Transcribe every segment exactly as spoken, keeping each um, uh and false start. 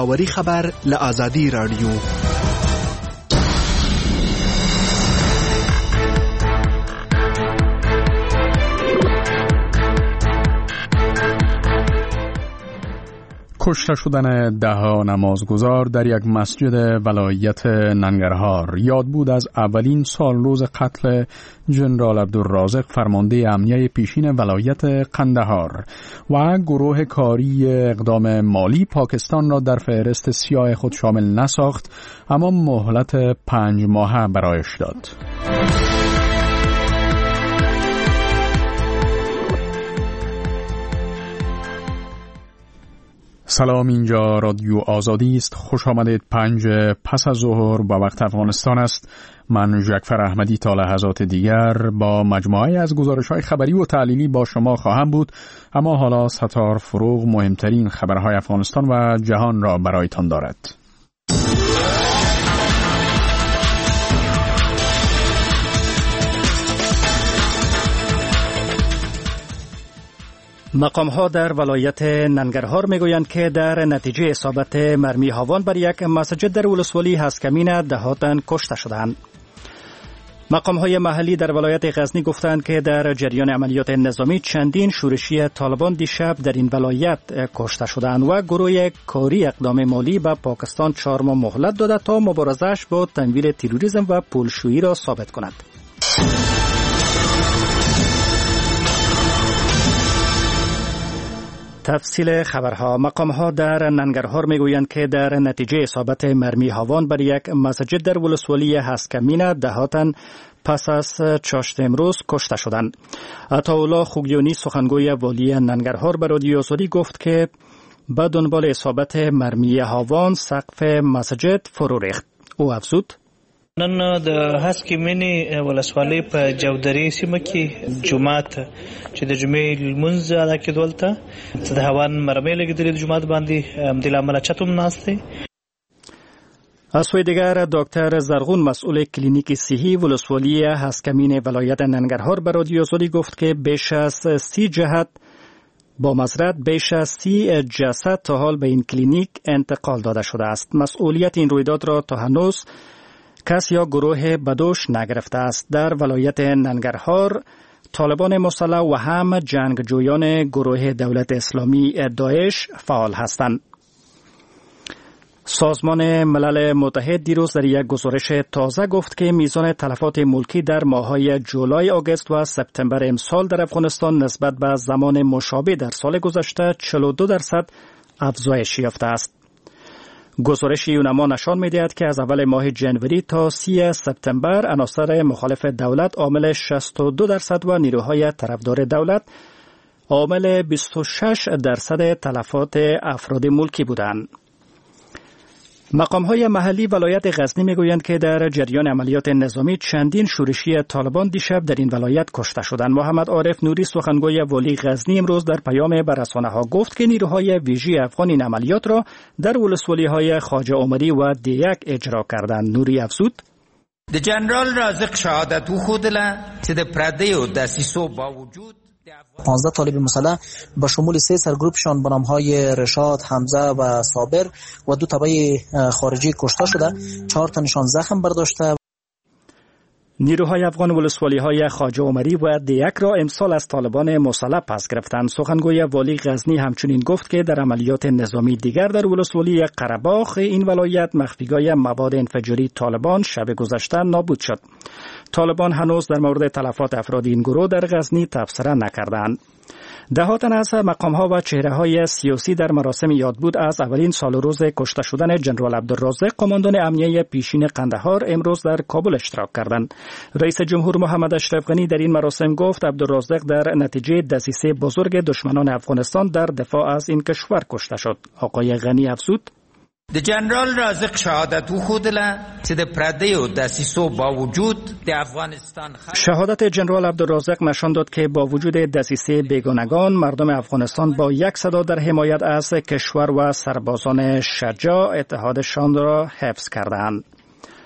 داوری خبر لآزادی رادیو. کشته شدن ده نمازگزار در یک مسجد ولایت ننگرهار یاد بود از اولین سال روز قتل جنرال عبدالرازق فرمانده امنیه پیشین ولایت قندهار و گروه کاری اقدام مالی پاکستان را در فهرست سیاه خود شامل نساخت، اما مهلت پنج ماهه برایش داد. سلام، اینجا رادیو آزادی است. خوش آمدید. پنج پس از ظهر با وقت افغانستان است. من جعفر احمدی تا لحظات دیگر با مجموعه از گزارش‌های خبری و تحلیلی با شما خواهم بود، اما حالا ستار فروغ مهمترین خبرهای افغانستان و جهان را برایتان دارد. مقام‌ها در ولایت ننگرهار میگویند که در نتیجه اصابت مرمی هاوان بر یک مسجد در ولسوالی هسکمین ده تن کشته شدند. مقام‌های محلی در ولایت غزنی گفتند که در جریان عملیات نظامی چندین شورشی طالبان دیشب در این ولایت کشته شدند و گروه کاری اقدام مالی به پاکستان چهار ماه مهلت داده تا مبارزه‌اش با تمویل تروریسم و پولشویی را ثابت کند. تفصیل خبرها. مقام‌ها در ننگرهار میگویند که در نتیجه اصابت مرمی هاوان بر یک مسجد در ولسوالی هسکمین ده تن پس از چاشت امروز کشته شدند. عطاالله خوگیانی سخنگوی والی ننگرهار به رادیو آزادی گفت که به دنبال اصابت مرمی هاوان سقف مسجد فرو ریخت. او افزود: نن د هسکمینې ولسوالۍ په جودري سیمه کې جمعات چې د جمعې لمونځ ادا کېدول ته د هوان مرمۍ لګېدلې د جمعات باندې د لامل چتم ناشته. از سوی دیگر دکتر زرغون مسئول کلینیک صحی ولسوالی هسکمین ولایت ننگرهار به رادیو آزادی گفت که بیش از سی جهت با معذرت بیش از سی جسد تا حال به این کلینیک انتقال داده شده است. مسئولیت این رویداد را تا هنوز کس یا گروه بدوش نگرفته است. در ولایت ننگرهار طالبان مسلح و هم جنگجویان گروه دولت اسلامی داعش فعال هستند. سازمان ملل متحد دیروز در یک گزارش تازه گفت که میزان تلفات ملکی در ماه‌های جولای، آگوست و سپتامبر امسال در افغانستان نسبت به زمان مشابه در سال گذشته چهل و دو درصد افزایش یافته است. گزارش یونما نشان می‌دهد که از اول ماه جنوری تا سی سپتامبر عناصر مخالف دولت عامل شصت و دو درصد و نیروهای طرفدار دولت عامل بیست و شش درصد تلفات افراد ملکی بودند. مقام‌های محلی ولایت غزنی میگویند که در جریان عملیات نظامی چندین شورشی طالبان دیشب در این ولایت کشته شدند. محمد عارف نوری سخنگوی والی غزنی امروز در پیام به رسانه‌ها گفت که نیروهای ویژه افغان این عملیات را در ولسوالی‌های خواجه عمری و دیک اجرا کردند. نوری افزود: د جنرال رازق شهادت او خودله چې د پردیو دسیسو با وجود پانزده طالب مسلح به شمول سه سرگروپشان به نام‌های رشاد، حمزه و صابر و دو تبع خارجی کشته شده، چهار تنشان زخم برداشته. نیروهای افغان ولسوالی‌های خواجه عمری و دیک را امسال از طالبان مسلح پس گرفتند. سخنگوی والی غزنی همچنین گفت که در عملیات نظامی دیگر در ولسوالی قره‌باغ این ولایت مخفیگاه مواد انفجاری طالبان شب گذشته نابود شد. طالبان هنوز در مورد تلفات افراد این گروه در غزنی تبصره نکردند. ده تن از مقام‌ها و چهره‌های سیاسی در مراسم یادبود از اولین سال روز کشته شدن جنرال عبدالرازق قماندان امنیه پیشین قندهار امروز در کابل اشتراک کردند. رئیس جمهور محمد اشرف غنی در این مراسم گفت عبدالرازق در نتیجه دسیسه بزرگ دشمنان افغانستان در دفاع از این کشور کشته شد. آقای غنی افزود: د جنرال رازق شهادت او خودله چې د پردیو دسیسو با وجود د افغانستان شهادت جنرال عبدالرازق نشان داد که با وجود دسیسه بیگانگان مردم افغانستان با یک صدا در حمایت از کشور و سربازان شجاع اتحادشان را حفظ کردند.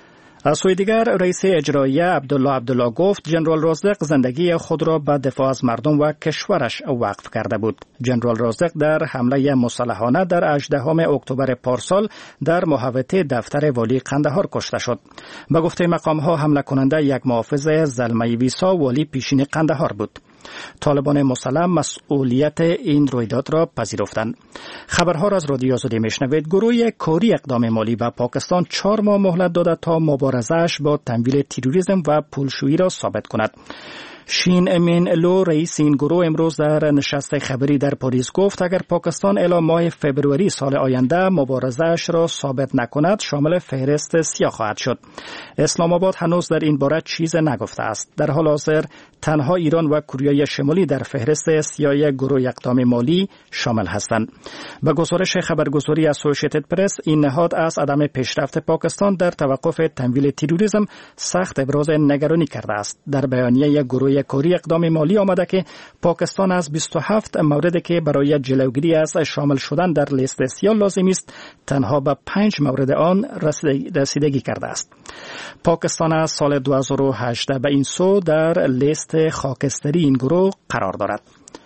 از سوی دیگر رئیس اجرایی عبدالله عبدالله گفت جنرال رازق زندگی خود را به دفاع از مردم و کشورش وقف کرده بود. جنرال رازق در حمله مسلحانه در هجدهم اکتبر پارسال در محوطه دفتر والی قندهار کشته شد. به گفته مقام ها حمله کننده یک محافظ زلمه ویسا والی پیشین قندهار بود. طالبان مسلح مسئولیت این رویداد را پذیرفتند. خبرها را از رادیو آزادی میشنوید. گروه کوری اقدام مالی به پاکستان چهار ماه مهلت داده تا مبارزه‌اش با تمویل تروریسم و پولشویی را ثابت کند. شین امین لو رئیس این گروه امروز در نشست خبری در پاریس گفت اگر پاکستان الی ماه فوریه سال آینده مبارزه‌اش را ثابت نکند شامل فهرست سیاه خواهد شد. اسلام آباد هنوز در این باره چیز نگفته است. در حال حاضر تنها ایران و کره شمالی در فهرست سیاه گروه اقدام مالی شامل هستند. به گزارش خبرگزاری اسوسییتد پرس این نهاد از عدم پیشرفت پاکستان در توقف تمویل تروریسم سخت ابراز نگرانی کرده است. در بیانیه گروه کوری اقدام مالی آمده که پاکستان از بیست و هفت موردی که برای جلوگیری از شامل شدن در لیست سیاه لازم است تنها به پنج مورد آن رسیدگی کرده است. پاکستان از سال دو هزار و هجده به این سو در لیست خاکستری این گروه قرار دارد.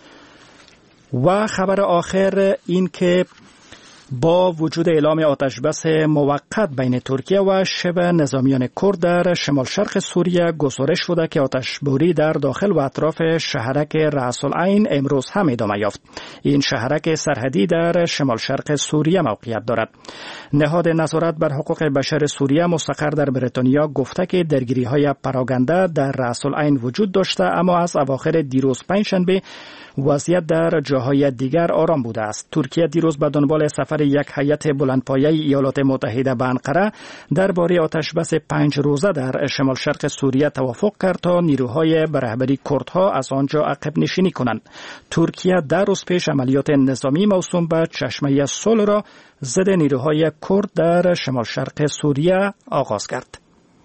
و خبر آخر این که با وجود اعلام آتش بس موقت بین ترکیه و شبه نظامیان کرد در شمال شرق سوریه گزارش شده که آتشباری در داخل و اطراف شهرک رأس العین امروز هم ادامه یافت. این شهرک سرحدی در شمال شرق سوریه موقعیت دارد. نهاد نظارت بر حقوق بشر سوریه مستقر در بریتانیا گفته که درگیری‌های پراگنده در رأس العین وجود داشته اما از اواخر دیروز پنجشنبه وضعیت در جاهای دیگر آرام بوده است. ترکیه دیروز به دنبال سفر یک هیئت بلندپایه ایالات متحده به انقره درباره آتشبس پنج روزه در شمال شرق سوریه توافق کرد تا نیروهای به رهبری کردها از آنجا عقب نشینی کنند. ترکیه در روز پیش عملیات نظامی موسوم به چشمه صلح را ضد نیروهای کرد در شمال شرق سوریه آغاز کرد.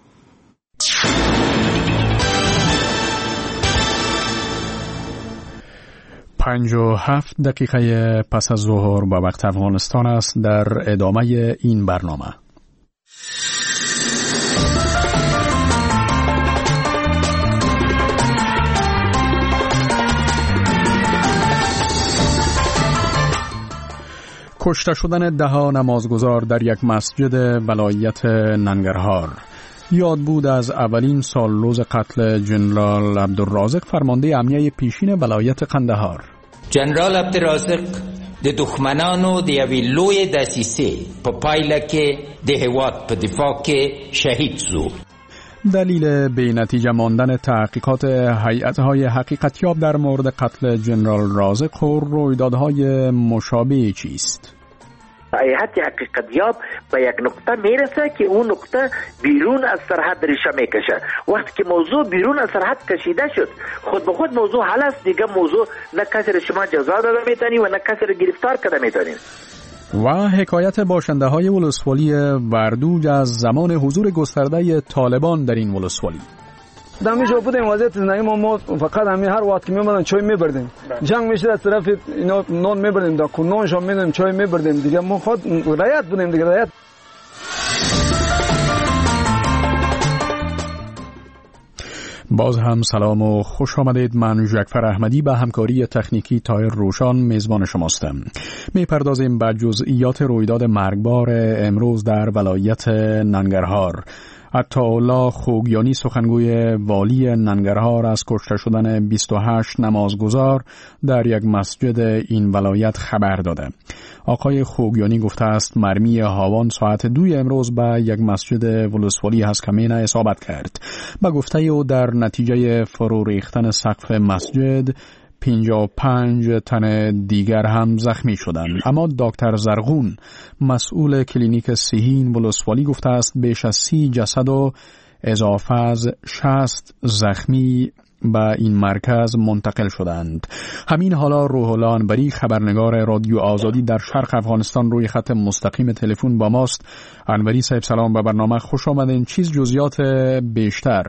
پنج و هفت دقیقه پس از ظهر با وقت افغانستان است. در ادامه این برنامه کشته شدن ده ها نمازگزار در یک مسجد ولایت ننگرهار. یاد بود از اولین سال روز قتل جنرال عبدالرازق فرمانده امنیه پیشین ولایت قندهار. جنرال عبدالرازق د دښمنانو د یوې لویې دسیسې په پایله کې د هېواد په دفاع کې شهید شو. دلیل به نتیجه ماندن تحقیقات هیئت‌های حقیقتیاب در مورد قتل جنرال رازق و رویدادهای مشابه چیست؟ هیئت حقیقتیاب به یک نقطه میرسه که اون نقطه بیرون از سرحد ریشه میکشه. وقتی که موضوع بیرون از سرحد کشیده شد خود به خود موضوع حل است. دیگه موضوع نه کسی را شما جزا داده میتونی و نه کسی را گرفتار کرده میتونی. و حکایت باشنده های ولسوالی وردوج از زمان حضور گسترده طالبان در این ولسوالی. دمی جو بودیم وضعیت زندگی ما, ما فقط همین هر وقت که میمدن چای میبردیم. جنگ میشد از طرف اینا نان میبردیم دا کنون شام میدیم چای میبردیم دیگه. ما خود رعایت بودیم دیگه رعایت. باز هم سلام و خوش آمدید. من جعفر احمدی به همکاری تکنیکی تایر روشان میزبان شماستم. میپردازیم به جزئیات رویداد مرگبار امروز در ولایت ننگرهار. عطاالله خوگیانی سخنگوی والی ننگرهار از کشته شدن بیست و هشت نمازگزار در یک مسجد این ولایت خبر داده. آقای خوگیانی گفته است مرمی هاوان ساعت دوی امروز به یک مسجد ولسوالی هسکمینه اصابت کرد. به گفته او در نتیجه فرو ریختن سقف مسجد پنجاه و پنج تن دیگر هم زخمی شدند. اما دکتر زرغون مسئول کلینیک صحی ولسوالی گفته است بیش از سی جسد و اضافه از شصت زخمی به این مرکز منتقل شدند. همین حالا روح الله انوری خبرنگار رادیو آزادی در شرق افغانستان روی خط مستقیم تلفن با ماست. انوری صاحب سلام، به برنامه خوش آمدین. چیز جزئیات بیشتر؟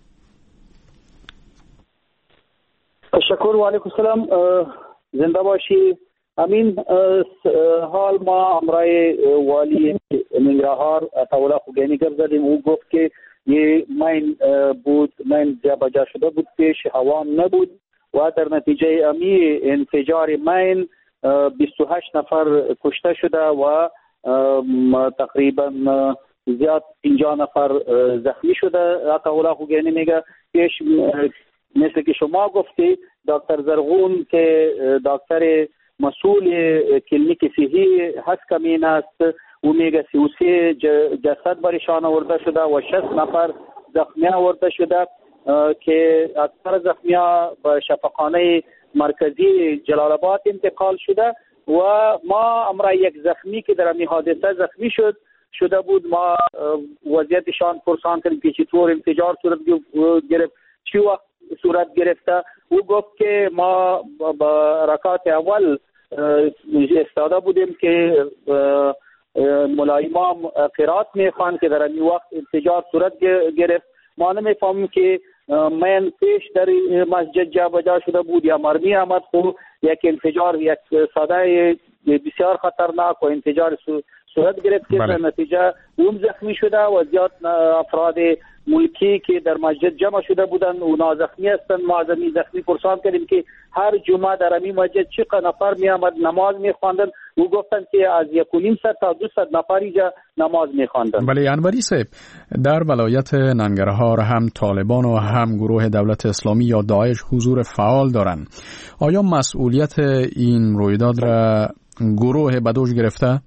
تشکر و علیکم السلام، زنده باشی. امین حال ما امرای والی ننگرهار عطاالله خوگیانی گپ زدیم. او گفت که یه مین بود، مین جابجا شده بود، پیش هوا نبود و در نتیجه امی انفجار مین بیست و هشت نفر کشته شده و تقریبا زیاد پنجاه نفر زخمی شده. عطاالله خوگینی میگه پیش مثل که شما گفتی دکتر زرغون که دکتر مسئول کلینیک صحی هست کمین است، او میگه سی و سه جسد برشان آورده شده و شصت نفر زخمی آورده شده که اکثر زخمی ها به شفاخانه مرکزی جلال آباد انتقال شده و ما امرا یک زخمی که در این حادثه زخمی شد شده بود ما وضعیتشان پرسان کردیم که چطور انفجار صورت گرفت، چی وقت صورت گرفته. او گفت که ما با رکعت اول استاده بودیم که مولای امام قرائت میخوان که در این وقت انفجار صورت گرفت. ما نمیفهمیم که من پیش در مسجد جا بجا شده بود یا مرمی آمد، خب یک انفجار یک ساده بسیار خطرناک و انفجار صورت گرفت که در نتیجه اون زخمی شده و زیاد افراد ملکی که در مسجد جمع شده بودن و نازخمی هستند. ما از این زخمی پرسان کردیم که هر جمعه در این مسجد چقدر نفر می آمد نماز می خواندن، او گفتند که از یک و نیم صد تا دو صد نفر اینجا نماز می خواندن. ولی انوری صاحب در ولایت ننگرهار هم طالبان و هم گروه دولت اسلامی یا داعش حضور فعال دارند. آیا مسئولیت این رویداد را گروه به دوش گرفته؟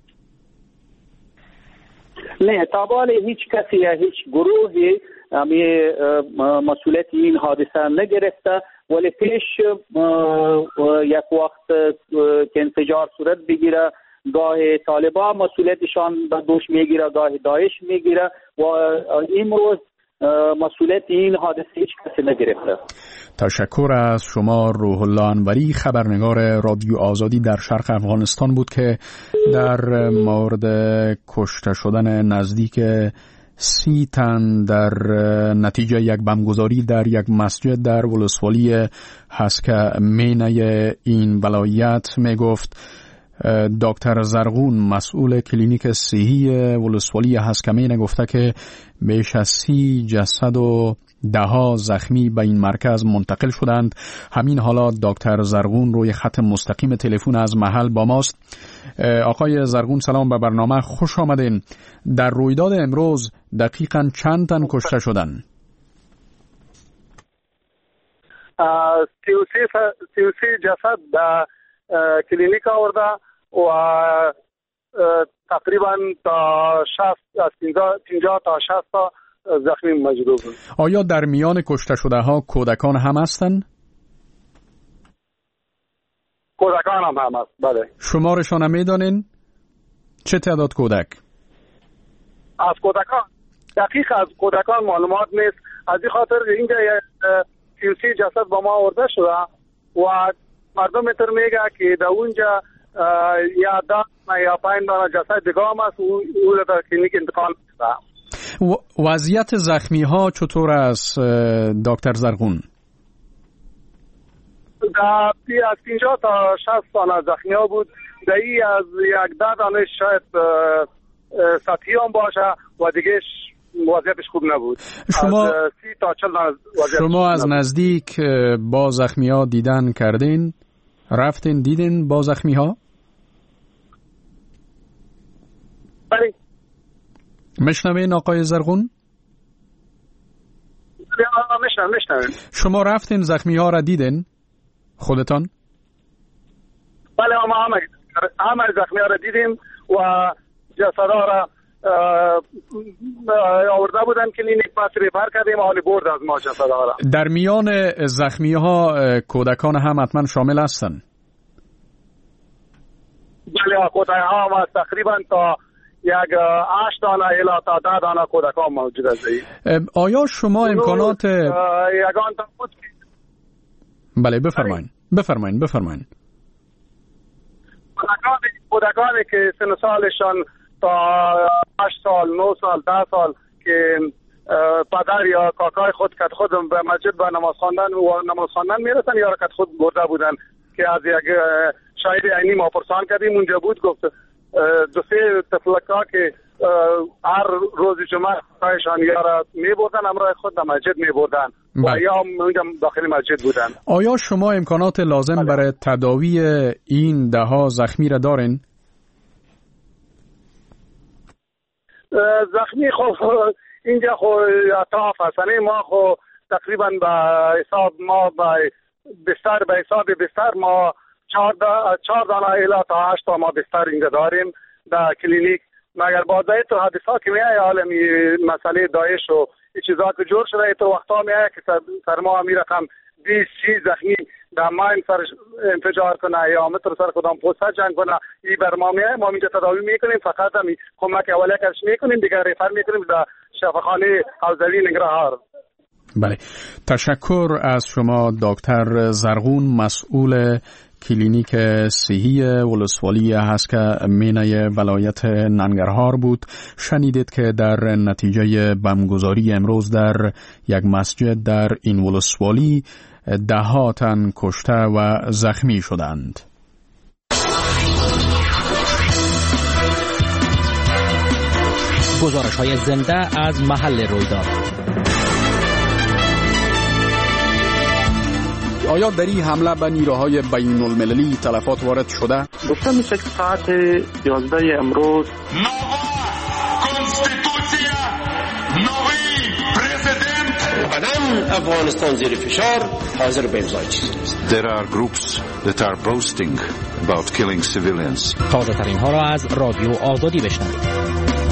نه، تابال هیچ کسی یا هیچ گروهی امی مسئولیت این حادثه نگرفته، ولی پیش یک وقت که انفجار صورت بگیره گاه طالبان مسئولیتشان به دوش میگیره، گاه داعش میگیره و امروز مسئولیت این حادثه هیچ کسی نگرفته. تشکر از شما روح الله انوری، خبرنگار رادیو آزادی در شرق افغانستان بود که در مورد کشته شدن نزدیک سی تن در نتیجه یک بمبگذاری در یک مسجد در ولسوالی هسکمینه این ولایت می گفت. دکتر زرغون مسئول کلینیک صحی ولسوالی هسکمینه گفته که بیش از سی جسد و دهها زخمی به این مرکز منتقل شدند. همین حالا دکتر زرغون روی خط مستقیم تلفن از محل با ماست. آقای زرغون سلام به برنامه، خوش آمدین. در رویداد امروز دقیقاً چند تن کشته شدند؟ سی و سه جسد در کلینیک آورده و تقریبا تا شصت از پنجاه تا شصت تا زخمی موجود بود. آیا در میان کشته شده ها کودکان هم هستند؟ کودکان هم هم هست، بله. شمارشان هم میدانین؟ چه تعداد کودک؟ از کودکان دقیق از کودکان معلومات نیست، از این خاطر اینجا سی و سه جسد با ما آورده شده و مردم میتر میگه که در اونجا یا دانه یا پایین دانه جسد دیگه هم هست، او در کلینیک انتقال شده. وضعیت زخمی ها چطور است دکتر زرغون؟ در از پنجاه تا شصت دانه زخمی ها بود، در این از یک ده دانه شاید سطحی هم باشه و دیگه وضعیتش خوب نبود. شما از سی تا چل دانه شما از نزدیک با زخمی ها دیدن کردین؟ رفتین دیدین با زخمی ها؟ بله. مشنوین آقای زرغون؟ مشنوین مشنوین. شما رفتین زخمی ها را دیدین خودتان؟ بله، ما همه همه زخمی ها را دیدیم و جسدها را آورده بودن کلینیک، پس ریفر کردیم، حالی برد از ما جسدها را. در میان زخمی ها کودکان هم حتما شامل هستند؟ بله، کودکان هم هست، تقریبا تا یک هشت دانه الی تا ده دانه کودکان موجود است. آیا شما امکانات یگان تا بود؟ بله بفرمایید بفرمایید بفرمایید. کودکان کودکانی که سن سالشان تا هشت سال، نه سال، ده سال که پدر یا کاکای خود کت خود به مسجد به نماز خواندن و نماز خواندن میرسن یا کت خود برده بودن که از یک شاهد عینی ما پرسان کردیم اونجا بود، گفت دو سه طفلکا که هر روز جمعه خدایشان یا را می بردن همراه خود در مسجد می بردن و یا اونجا داخل مسجد بودن. آیا شما امکانات لازم برای تداوی این ده ها زخمی را دارین؟ زخمی خب اینجا خب اطراف هستن، ما خب تقریبا به حساب ما به بستر به حساب بستر ما چهار چهار دانه الی تا هشت تا ما بستر اینجا داریم در کلینیک. مگر با دایت و حادثه که میایه عالمی مسئله داعش و چیزا که جور شده تو وقتا میایه که سر ما می رقم بیست سی زخمی در ماین سر انفجار کنه یا متر سر کدام پوسته جنگ کنه ای بر ما میایه. ما اینجا تداوی میکنیم، فقط هم کمک اولیه کش میکنیم، دیگر ریفر میکنیم در شفاخانه حوزوی ننگرهار. بله، تشکر از شما دکتر زرغون، مسئول کلینیک صحی ولسوالی هست که مینای ولایت ننگرهار بود. شنیدید که در نتیجه بمبگذاری امروز در یک مسجد در این ولسوالی ده ها تن کشته و زخمی شدند. گزارش های زنده از محل رویداد. آیا در این حمله به نیروهای بین المللی تلفات وارد شده؟ گفته میشه که ساعت یازده امروز افغانستان زیر فشار حاضر به امضای چیزی است. There are groups that are boasting about killing civilians. تازه ترین ها را از رادیو آزادی بشنوید.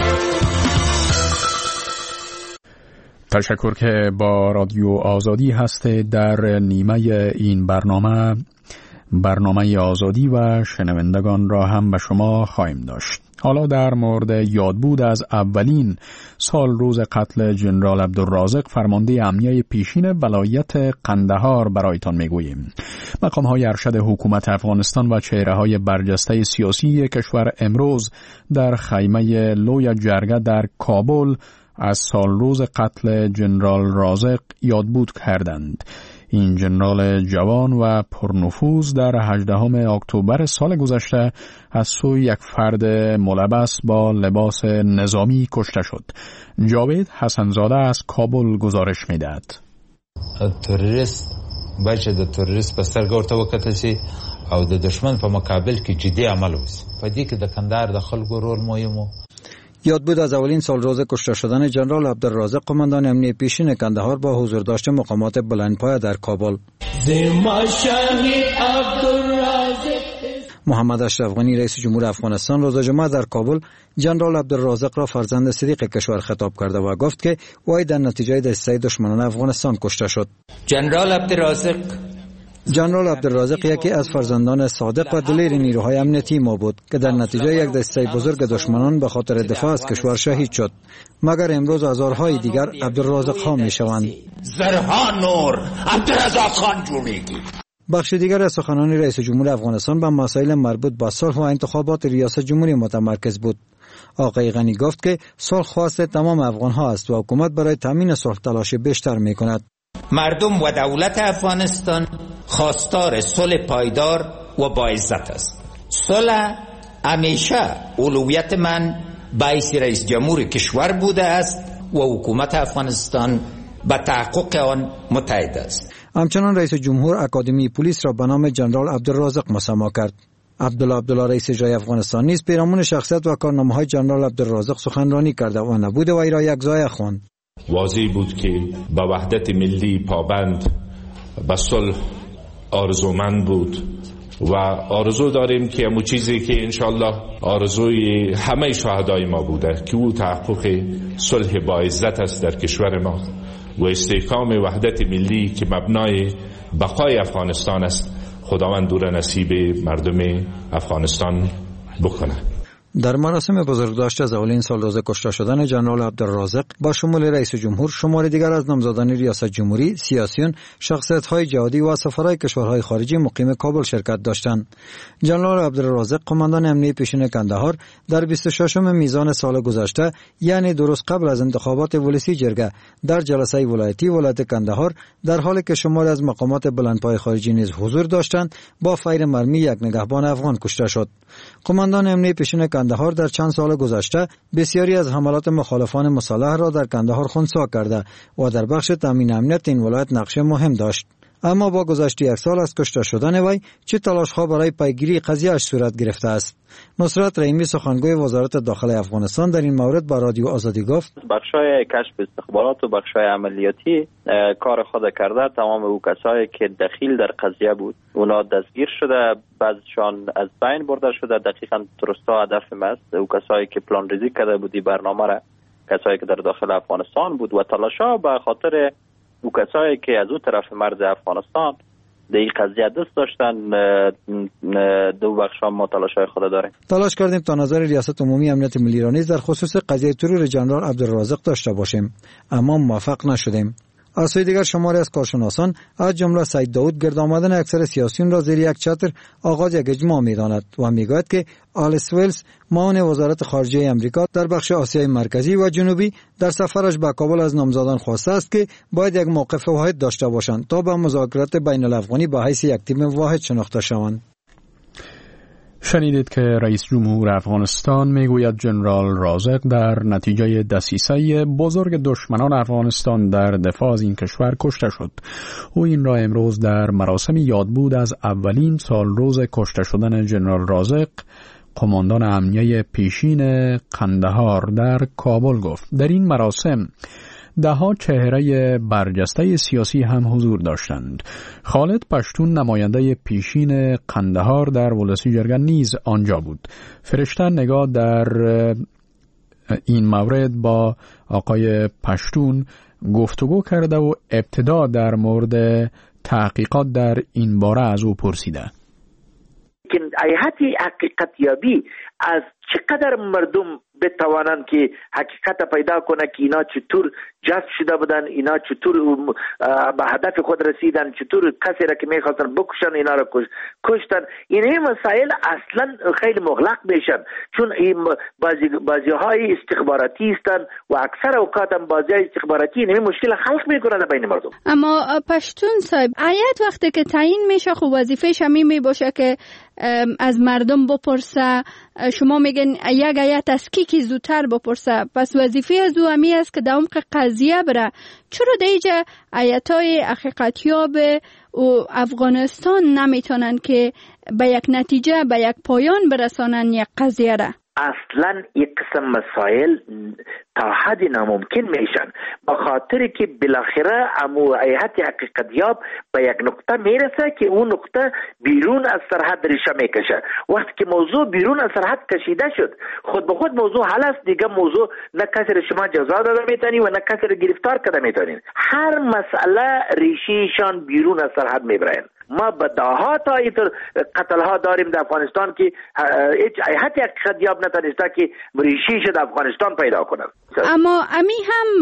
تشکر که با رادیو آزادی هست. در نیمه این برنامه برنامه آزادی و شنوندگان را هم به شما خواهیم داشت. حالا در مورد یادبود از اولین سال روز قتل جنرال عبدالرازق فرمانده امنیه پیشین ولایت قندهار برایتان میگوییم. مقام های ارشد حکومت افغانستان و چهره های برجسته سیاسی کشور امروز در خیمه لوی جرگه در کابل از سال روز قتل جنرال رازق یادبود کردند. این جنرال جوان و پرنفوذ در هجدهم اکتبر سال گذشته از سوی یک فرد ملبس با لباس نظامی کشته شد. جاوید حسنزاده از کابل گزارش میدهد. تروریست باید د تروریست په سترګه ورته وکتل شي او د دشمن په مقابل کې جدي عمل وشي. په دې کې د کندهار د خلکو رول مهم و. یادبود از اولین سال روز کشته شدن جنرال عبدالرازق قماندان امنیه پیشین کندهار با حضور داشت مقامات بلندپایه در کابل. محمد اشرف غنی رئیس جمهور افغانستان روز جمعه در کابل جنرال عبدالرازق را فرزند صدیق کشور خطاب کرده و گفت که وی در نتیجه دسیسه دشمنان افغانستان کشته شد. جنرال عبدالرازق جنرال عبدالرازق یکی از فرزندان صادق و دلیر نیروهای امنیتی ما بود که در نتیجه یک دسته بزرگ دشمنان به خاطر دفاع از کشور شهید شد. مگر امروز هزارهای دیگر عبدالرازق ها می شوند. زرها نور عبدالرازق خان جومیگی. بخش دیگر از سخنان رئیس جمهور افغانستان به مسائل مربوط به صلح و انتخابات ریاست جمهوری متمرکز بود. آقای غنی گفت که صلح خواست تمام افغان ها است و حکومت برای تامین صلح تلاش بیشتر می کند. مردم و دولت افغانستان خواستار صلح پایدار و با عزت است. صلح همیشه اولویت من باعث رئیس جمهور کشور بوده است و حکومت افغانستان به تحقق آن متحد است. همچنان رئیس جمهور اکادمی پلیس را به نام جنرال عبدالرازق مسما کرد. عبدالله عبدالله رئیس اجرایی افغانستان نیز پیرامون شخصیت و کارنامه‌های جنرال عبدالرازق سخنرانی کرده و نبود وی را یک زایه خواند. واضح بود که به وحدت ملی پابند، به صلح آرزومند بود و آرزو داریم که همون چیزی که انشالله آرزوی همه شهدای ما بوده که او تحقق صلح با عزت است در کشور ما و استحکام وحدت ملی که مبنای بقای افغانستان است. خداوند دور نصیب مردم افغانستان بکنه. در مراسم بزرگداشت از اولین سال روز کشته شدن جنرال عبدالرازق با شمول رئیس جمهور، شمار دیگر از نامزدان ریاست جمهوری، سیاسیون، شخصیت‌های جهادی و سفرهای کشورهای خارجی مقیم کابل شرکت داشتند. جنرال عبدالرازق قماندان امنیه پیشین کندهار در بیست و ششم میزان سال گذشته، یعنی درست قبل از انتخابات ولسی جرگه، در جلسه ولایتی ولایت کندهار در حالی که شمار از مقامات بلندپای خارجی نیز حضور داشتند با فیر مرمی یک نگهبان افغان کشته شد. قماندان امنیه پیشین کندهار کندهار در چند سال گذشته بسیاری از حملات مخالفان مسلح را در کندهار خنثی کرده و در بخش تامین امنیت این ولایت نقش مهم داشت. اما با گذشت یک سال از کشته شدن وی چه تلاش‌ها برای پیگیری قضیه‌اش صورت گرفته است؟ نصرت رحیمی سخنگوی وزارت داخلی افغانستان در این مورد با رادیو آزادی گفت: بخشای کشف استخبارات و بخشای عملیاتی کار خود کرده. تمام او کسایی که دخیل در قضیه بود اونا دستگیر شده، بعضیشان از بین برده شده. دقیقاً درستا هدف ما است او کسایی که پلان ریزی کرده بودی برنامه را، کسایی که در داخل افغانستان بود و تلاش‌ها به خاطر او کسایی که از او طرف مرز افغانستان در این قضیه دست داشتن. دو بخش هم ما تلاش‌های خود داریم. تلاش کردیم تا نظر ریاست عمومی امنیت ملی را نیز در خصوص قضیه ترور جنرال عبدالرازق داشته باشیم، اما موفق نشدیم. از سوی دیگر شماری از کارشناسان از جمله سید داود گرد آمدن اکثر سیاسیون را زیر یک چتر آغاز یک اجماع می‌داند و می‌گوید که آلیس ویلز معاون وزارت خارجه آمریکا در بخش آسیای مرکزی و جنوبی در سفرش به کابل از نامزدان خواسته است که باید یک موقف واحد داشته باشند تا به مذاکرات بین الافغانی به حیث یک تیم واحد شناخته شوند. شنیدید که رئیس جمهور افغانستان میگوید جنرال رازق در نتیجه دسیسه بزرگ دشمنان افغانستان در دفاع از این کشور کشته شد. او این را امروز در مراسم یادبود از اولین سال روز کشته شدن جنرال رازق، قماندان امنیه پیشین قندهار در کابل گفت. در این مراسم دهها چهره برجسته سیاسی هم حضور داشتند. خالد پشتون نماینده پیشین قندهار در ولسی جرگه نیز آنجا بود. فرشته نگاه در این مورد با آقای پشتون گفتگو کرده و ابتدا در مورد تحقیقات در این باره از او پرسیده. که ایهتی حقیقت یابی از چقدر مردم بتوانند که حقیقت پیدا کنه که اینا چطور جذب شده بودن، اینا چطور به هدف خود رسیدن، چطور کسی را که میخواستن بکشن اینا را کشتن. این مسائل اصلا خیلی مغلق میشن چون این بازی بازی های استخباراتی هستن و اکثر اوقات هم بازی های استخباراتی این مشکل خلق میکنن بین مردم. اما پشتون صاحب، ایت وقتی که تعیین میشه خب وظیفه‌ش همین میباشه که از مردم بپرسه. شما میگن یک ایت از کی که زودتر بپرسه، پس وظیفه از او همی است که در عمق قضیه بره. چرا دیگه ایتای حقیقتیاب و افغانستان نمیتونن که به یک نتیجه، به یک پایان برسانن یک قضیه را؟ اصلا یک قسم مسائل تا حد ناممکن میشن با خاطر که بالاخره امو ایت حقیقتیاب به یک نقطه میرسه که اون نقطه بیرون از سرحد ریشه میکشه. وقتی که موضوع بیرون از سرحد کشیده شد خود به خود موضوع حل است دیگه. موضوع نه کسی را شما جزا داده میتونی و نه کسی را گرفتار کرده میتونین. هر مسئله ریشهشان بیرون از سرحد میبرن. ما به دهها تا قتل ها داریم در افغانستان که هیچ ایت حقیقتیاب نتونسته که ریشهش در افغانستان پیدا کنه. اما امی هم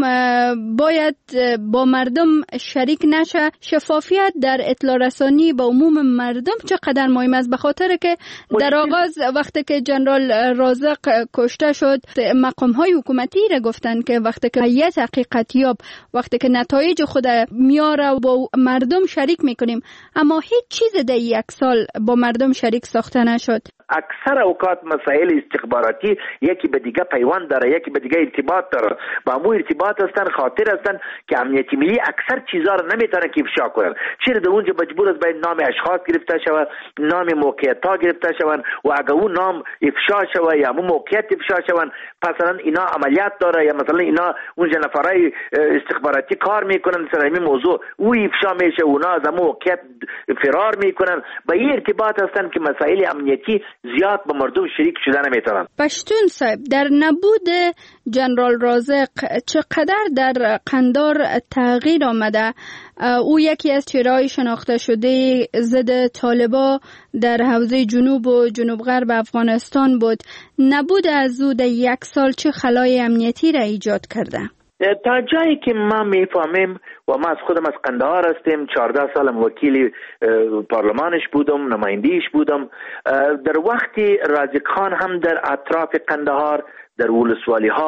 باید با مردم شریک نشه. شفافیت در اطلاع رسانی با عموم مردم چقدر مهم است، به خاطر که در آغاز وقتی که جنرال رازق کشته شد مقام های حکومتی را گفتن که وقتی که هیئت حقیقتیاب وقتی که نتایج خود میاره و با مردم شریک میکنیم، اما هیچ چیز در یک سال با مردم شریک ساخته نشد. اکثر اوقات مسائل استخباراتی یکی به دیگه پیوند داره، یکی به دیگه ارتباط داره. با مو ارتباط هستن، خاطر هستن که امنیت ملی اکثر چیزا رو نمیتونه که افشا کنن. چرا در اونجا مجبور است باید نام اشخاص گرفته شود، نام موقعیت ها گرفته شود و اگه اون نام افشا شود یا اون موقعیت افشا شود مثلا اینا عملیات داره یا مثلا اینا اونجا نفرای استخباراتی کار میکنن سر همین موضوع او افشا میشه، اونا از اون موقعیت فرار میکنن. با این ارتباط هستن که مسائل امنیتی زیاد با مردم شریک شده نمیتونن. پشتون صاحب، در نبود جنرال رازق چقدر در قندار تغییر آمده؟ او یکی از چهره‌های شناخته شده ضد طالبا در حوزه جنوب و جنوب غرب افغانستان بود. نبود از او در یک سال چه خلای امنیتی را ایجاد کرده؟ تا جایی که ما میفهمیم و ما از خودم از قندهار هستیم، چهارده سالم وکیل پارلمانش بودم، نمایندیش بودم. در وقتی رازق خان هم در اطراف قندهار در ولسوالی ها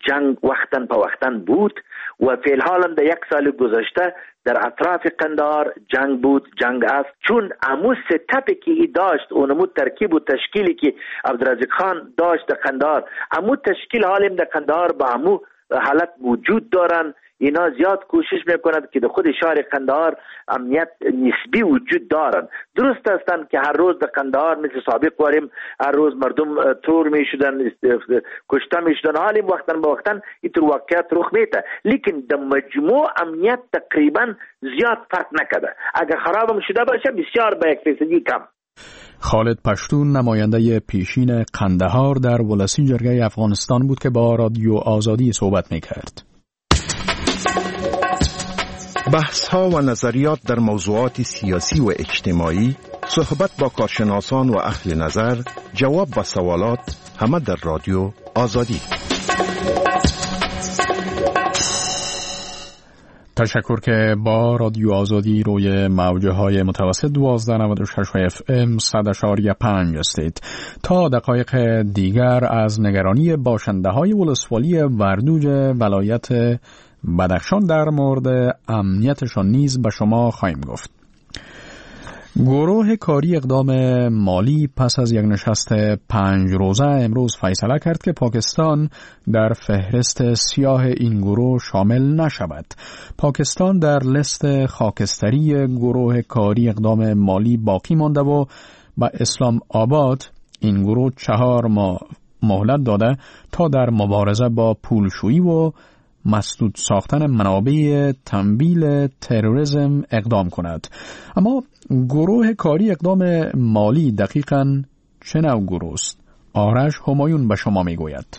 جنگ وقتاً په وقتاً بود و فی الحال هم در یک سال گذشته در اطراف قندهار جنگ بود، جنگ است. چون امو ستپی که ای داشت، اونمو ترکیب و تشکیلی که عبدالرزاق خان داشت در قندهار، امو تشکیل حالیم در قندهار با امو حالت موجود دارن. اینا زیاد کوشش میکنند که در خود شهر قندهار امنیت نسبی وجود دارند. درست هستند که هر روز در قندهار مثل سابق واریم هر روز مردم تور میشدن، کشته میشدن، حالی وقتا با وقتا اینطور واقعیت رخ میده، لیکن در مجموع امنیت تقریبا زیاد فرق نکرده. اگر خرابم شده باشه بسیار به یک فیصدی کم. خالد پشتون نماینده پیشین قندهار در ولسی جرگه افغانستان بود که با رادیو آزادی صحبت میکرد. بحث ها و نظریات در موضوعات سیاسی و اجتماعی، صحبت با کارشناسان و اهل نظر، جواب به سوالات، همه در رادیو آزادی. تشکر که با رادیو آزادی روی موجه های متوسط دوازده نود و شش اف ام صد اشاریه پنج هستید. تا دقایق دیگر از نگرانی باشنده های ولسوالی وردوج ولایت بدخشان در مورد امنیتشان نیز به شما خواهیم گفت. گروه کاری اقدام مالی پس از یک نشست پنج روزه امروز فیصله کرد که پاکستان در فهرست سیاه این گروه شامل نشود. پاکستان در لیست خاکستری گروه کاری اقدام مالی باقی مانده و به اسلام آباد این گروه چهار ماه مهلت داده تا در مبارزه با پولشویی و مسدود ساختن منابع تمویل تروریسم اقدام کند. اما گروه کاری اقدام مالی دقیقاً چه نوع گروه است؟ آرش همایون به شما میگوید.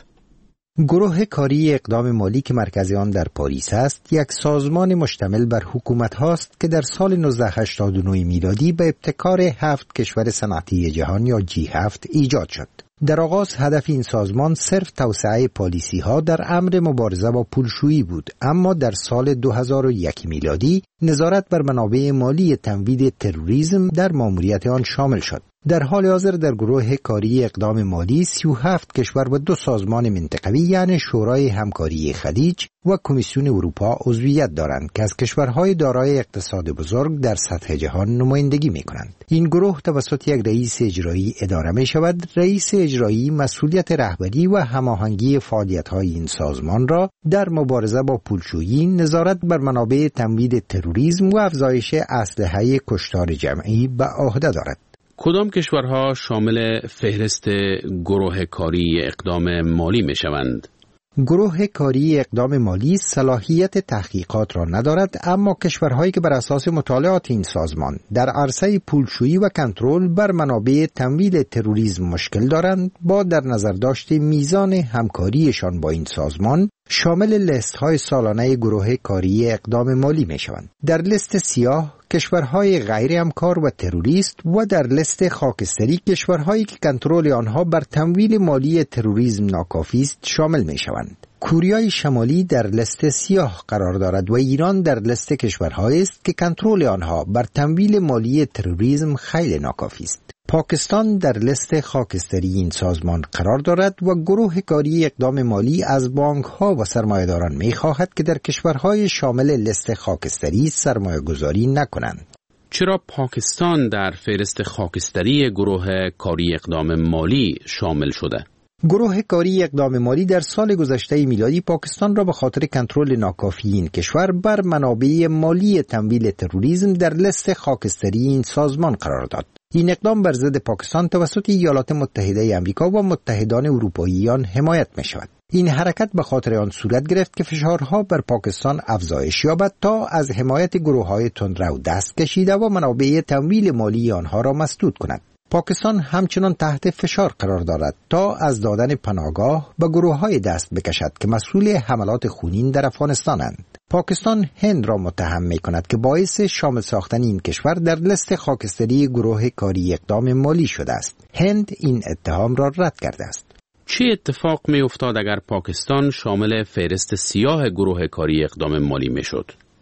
گروه کاری اقدام مالی که مرکز آن در پاریس است، یک سازمان مشتمل بر حکومت هاست که در سال نوزده هشتاد و نه میلادی به ابتکار هفت کشور صنعتی جهان یا جی هفت ایجاد شد. در آغاز هدف این سازمان صرف توسعه پالیسی ها در امر مبارزه با پولشویی بود، اما در سال دو هزار و یک میلادی نظارت بر منابع مالی تمویل تروریسم در ماموریت آن شامل شد. در حال حاضر در گروه کاری اقدام مالی سی و هفت کشور و دو سازمان منطقوی یعنی شورای همکاری خلیج و کمیسیون اروپا عضویت دارند که از کشورهای دارای اقتصاد بزرگ در سطح جهان نمایندگی می کنند. این گروه توسط یک رئیس اجرایی اداره می شود. رئیس اجرایی مسئولیت رهبری و هماهنگی فعالیت‌های این سازمان را در مبارزه با پولشویی، نظارت بر منابع تمویل تروریسم و افزایش اسلحه کشتار جمعی به عهده دارد. کدام کشورها شامل فهرست گروه کاری اقدام مالی می شوند؟ گروه کاری اقدام مالی صلاحیت تحقیقات را ندارد، اما کشورهایی که بر اساس مطالعات این سازمان در عرصه پولشویی و کنترل بر منابع تمویل تروریسم مشکل دارند، با در نظر داشت میزان همکاریشان با این سازمان شامل لیست های سالانه گروه کاری اقدام مالی می شوند. در لیست سیاه کشورهای غیر همکار و تروریست و در لیست خاکستری کشورهایی که کنترل آنها بر تمویل مالی تروریسم ناکافی است شامل می شوند. کوریای شمالی در لیست سیاه قرار دارد و ایران در لیست کشورهایی است که کنترل آنها بر تمویل مالی تروریسم خیلی ناکافی است. پاکستان در لیست خاکستری این سازمان قرار دارد و گروه کاری اقدام مالی از بانک ها و سرمایه‌داران می خواهد که در کشورهای شامل لیست خاکستری سرمایه گذاری نکنند. چرا پاکستان در فهرست خاکستری گروه کاری اقدام مالی شامل شده؟ گروه کاری اقدام مالی در سال گذشته میلادی پاکستان را به خاطر کنترل ناکافی این کشور بر منابع مالی تمویل تروریسم در لیست خاکستری این سازمان قرار داد. این اقدام بر ضد پاکستان توسط ایالات متحده آمریکا و متحدان اروپاییان حمایت می شود. این حرکت به خاطر آن صورت گرفت که فشارها بر پاکستان افزایش یابد تا از حمایت گروه‌های تندرو دست کشیده و منابع تمویل مالی آنها را مسدود کند. پاکستان همچنان تحت فشار قرار دارد تا از دادن پناهگاه به گروه‌های دست بکشد که مسئول حملات خونین در افغانستانند. پاکستان هند را متهم می‌کند که باعث شامل ساختن این کشور در لیست خاکستری گروه کاری اقدام مالی شده است. هند این اتهام را رد کرده است. چه اتفاق می افتاد اگر پاکستان شامل فهرست سیاه گروه کاری اقدام مالی می شد؟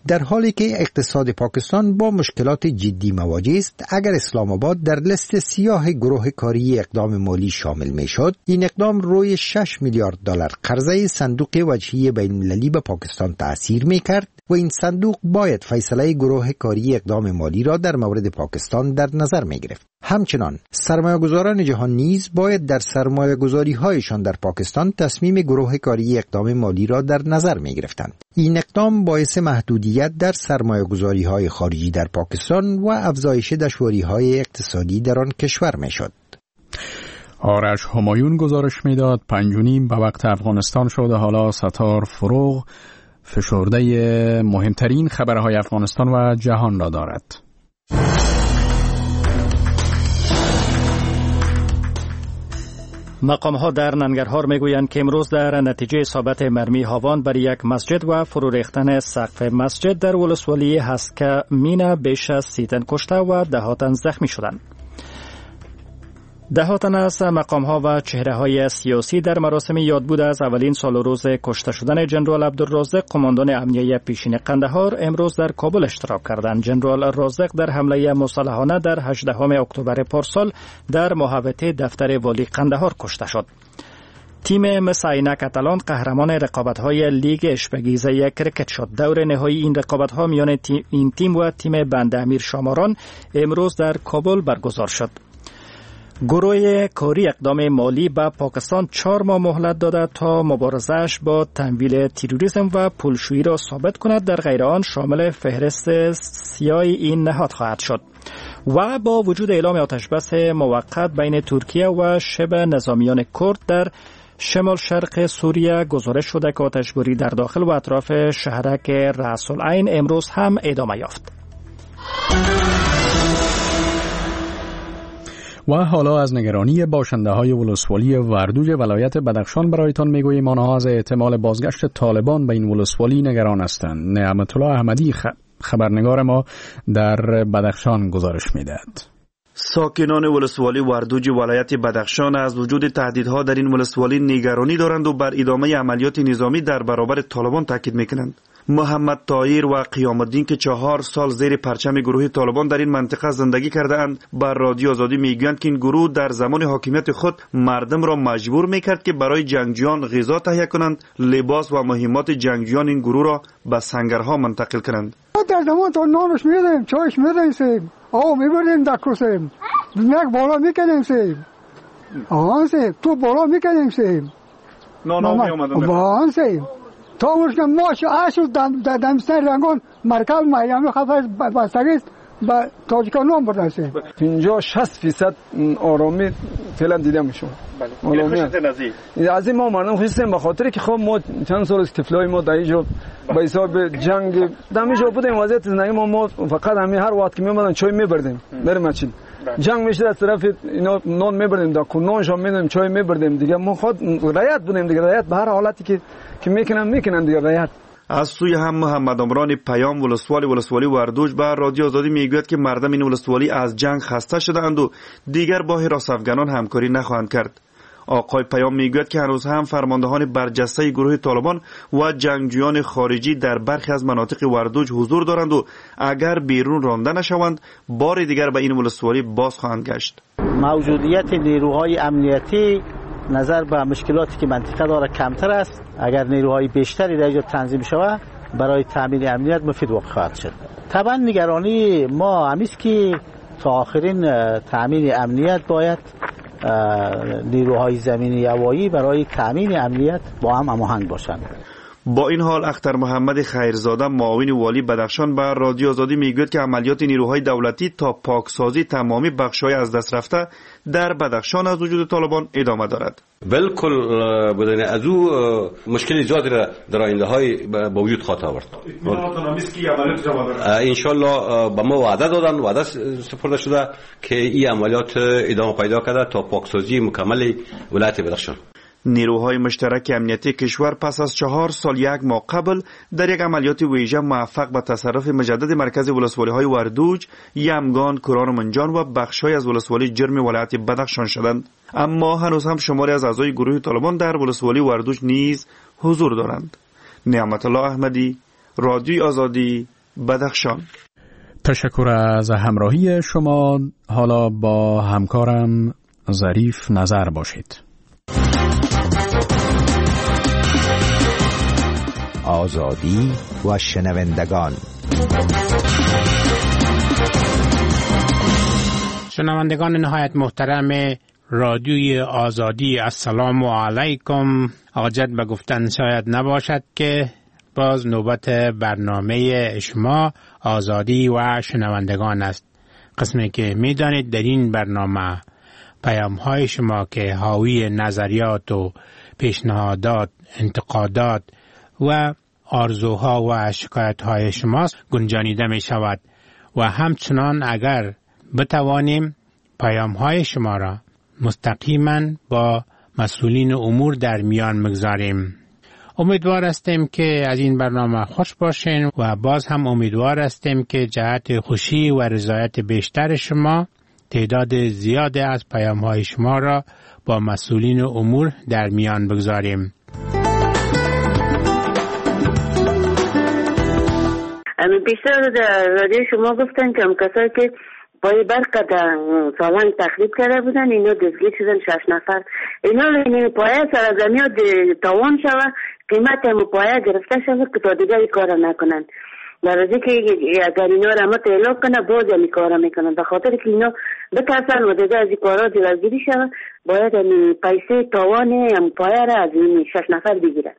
در حالی که اقتصاد پاکستان با مشکلات جدی مواجه است. اگر اسلام آباد در لیست سیاه گروه کاری اقدام مالی شامل می شد، این اقدام روی شش میلیارد دلار قرضه صندوق وجهی بین المللی به پاکستان تأثیر می کرد و این صندوق باید فیصله گروه کاری اقدام مالی را در مورد پاکستان در نظر می گرفت. همچنان سرمایه‌گذاران جهان نیز باید در سرمایه‌گذاری‌هایشان در پاکستان تصمیم گروه کاری اقدام مالی را در نظر می گرفتند. این اقدام باعث محدودیت در سرمایه‌گذاری‌های خارجی در پاکستان و افزایش دشواری‌های اقتصادی در آن کشور می شد. آرش همایون گزارش میداد پنج و نیم به وقت افغانستان شده. حالا ستار فروغ فشرده مهمترین خبرهای افغانستان و جهان را دارد. مقام ها در ننگرهار میگویند که امروز در نتیجه اصابت مرمی هاوان بر یک مسجد و فرو ریختن سقف مسجد در ولسوالی هسکه مینا بیش از سی تن کشته و ده تن زخمی شدند. ده تن از مقام ها و چهره های سیاسی در مراسم یادبود از اولین سال و روز کشته شدن جنرال عبدالرازق قماندان امنیه پیشین قندهار امروز در کابل اشتراک کردند. جنرال رازق در حمله مسلحانه در هجدهم اکتبر پارسال در محوطه دفتر والی قندهار کشته شد. تیم مسعینه کاتالان قهرمان رقابت‌های لیگ اشپگیزه کرکت شد. دور نهایی این رقابت‌ها میان تیم این تیم و تیم بند امیر شاماران امروز در کابل برگزار شد. گروه کاری اقدام مالی به پاکستان چهار ماه مهلت داده تا مبارزه‌اش با تمویل تروریسم و پولشویی را ثابت کند، در غیر آن شامل فهرست سیاه این نهاد خواهد شد. و با وجود اعلام آتشبس موقت بین ترکیه و شبه نظامیان کرد در شمال شرق سوریه گزارش شده که آتشباری در داخل و اطراف شهرک رأس العین امروز هم ادامه یافت. و حالا از نگرانی باشنده های ولسوالی وردوج ولایت بدخشان برایتان میگوییم. آنها از احتمال بازگشت طالبان به این ولسوالی نگران هستند. نعمت الله احمدی خبرنگار ما در بدخشان گزارش میدهد. ساکنان ولسوالی وردوج ولایت بدخشان از وجود تهدیدها در این ولسوالی نگرانی دارند و بر ادامه عملیات نظامی در برابر طالبان تاکید میکنند. محمد طاهر و قیام الدین که چهار سال زیر پرچم گروه طالبان در این منطقه زندگی کرده اند بر رادیو آزادی میگویند که این گروه در زمان حاکمیت خود مردم را مجبور میکرد که برای جنگجویان غذا تهیه کنند، لباس و مهمات جنگجویان این گروه را به سنگرها منتقل کنند. در زمان تا نانش میدیم، چایش میدیم سیم، آو میبردیم دکو سیم، نک بالا میکنیم سیم، آهان سیم، تو بالا میکنیم سیم، نان ها میامدن آهان سیم. تا اونش که ماش آشو در دمستان رنگون مرکز مایامی خفاش بستگیست با تاجیکان نام بردن سیم. پنجاه شصت فیصد آرامی فعلا دیده میشون. بله. خشت نزی. از این ما مردم خواستیم به خاطر که خب ما چند سال از طفلای ما در اینجا به حساب جنگ دمیجا بودیم وضعیت زندگی ما ما فقط همین هر وقت که میمدن چای میبردیم بریم مچین. جنگ میشد از طرف اینا نان میبردیم دا نانشون میدیم چای میبردیم دیگه ما خود رعایت بودیم دیگه رعایت به هر حالتی که که میکنن میکنن دیگه رعایت. از سوی هم محمد عمران پیام ولسوالی ولسوالی وردوج بر رادیو آزادی میگوید که مردم این ولسوالی از جنگ خسته شده‌اند و دیگر با حراس افغانان همکاری نخواهند کرد. آقای پیام میگوید که هنوز هم فرماندهان برجسته گروه طالبان و جنگجویان خارجی در برخی از مناطق وردوج حضور دارند و اگر بیرون رانده نشوند بار دیگر به این ولسوالی باز خواهند گشت. موجودیت نیروهای امنیتی نظر به مشکلاتی که منطقه داره کمتر است. اگر نیروهای بیشتری در اینجا تنظیم شود برای تامین امنیت مفید واقع خواهد شد. طبعا نگرانی ما همیست که تا آخرین تامین امنیت باید نیروهای زمینی هوایی برای تامین امنیت با هم هماهنگ باشند. با این حال اختر محمد خیرزاده معاون والی بدخشان بر رادیو آزادی میگوید که عملیات نیروهای دولتی تا پاکسازی تمامی بخش‌های از دست رفته در بدخشان از وجود طالبان ادامه دارد. بالکل بدون از او مشکلی زیادی را در آینده های با وجود خواهد آورد. ان شاء الله با ما وعده دادن، وعده سپرده شده که این عملیات ادامه پیدا کرده تا پاکسازی مکمل ولایت بدخشان. نیروهای مشترک امنیتی کشور پس از چهار سال یک ماه قبل در یک عملیات ویژه موفق به تصرف مجدد مرکز ولسوالی های وردوج، یمگان، کران و منجان و بخش‌های از ولسوالی جرم ولایت بدخشان شدند. اما هنوز هم شماری از اعضای گروه طالبان در ولسوالی وردوج نیز حضور دارند. نعمت الله احمدی، رادیوی آزادی، بدخشان. تشکر از همراهی شما. حالا با همکارم ظریف نظر باشید. آزادی و شنوندگان. شنوندگان نهایت محترم رادیوی آزادی، السلام علیکم. عاجت به گفتن شاید نباشد که باز نوبت برنامه شما آزادی و شنوندگان است. قسمی که میدانید در این برنامه پیام های شما که حاوی نظریات و پیشنهادات، انتقادات و آرزوها و شکایت های شماست گنجانیده می شود و همچنان اگر بتوانیم پیام های شما را مستقیما با مسئولین امور در میان مگذاریم. امیدوار هستیم که از این برنامه خوش باشین و باز هم امیدوار هستیم که جهت خوشی و رضایت بیشتر شما تعداد زیاد از پیام های شما را با مسئولین امور در میان بگذاریم. بیشتر در رادیو شما گفتن که هم کسایی که پای برق در سالنگ تخریب کرده بودن اینا دستگیر شدن شش نفر. اینا این پایه سرزمین ها تاوان شوه، قیمت هم پایه گرفته شوه که تا دیگه ای کار نکنن. برای که اگر اینا را همه تعلیق کنه باز هم کار میکنن. به خاطر که اینا بترسن و دیگه از این کارها جلوگیری شوه باید هم پیسه تاوان هم پایه را از این شش نفر بگیرن.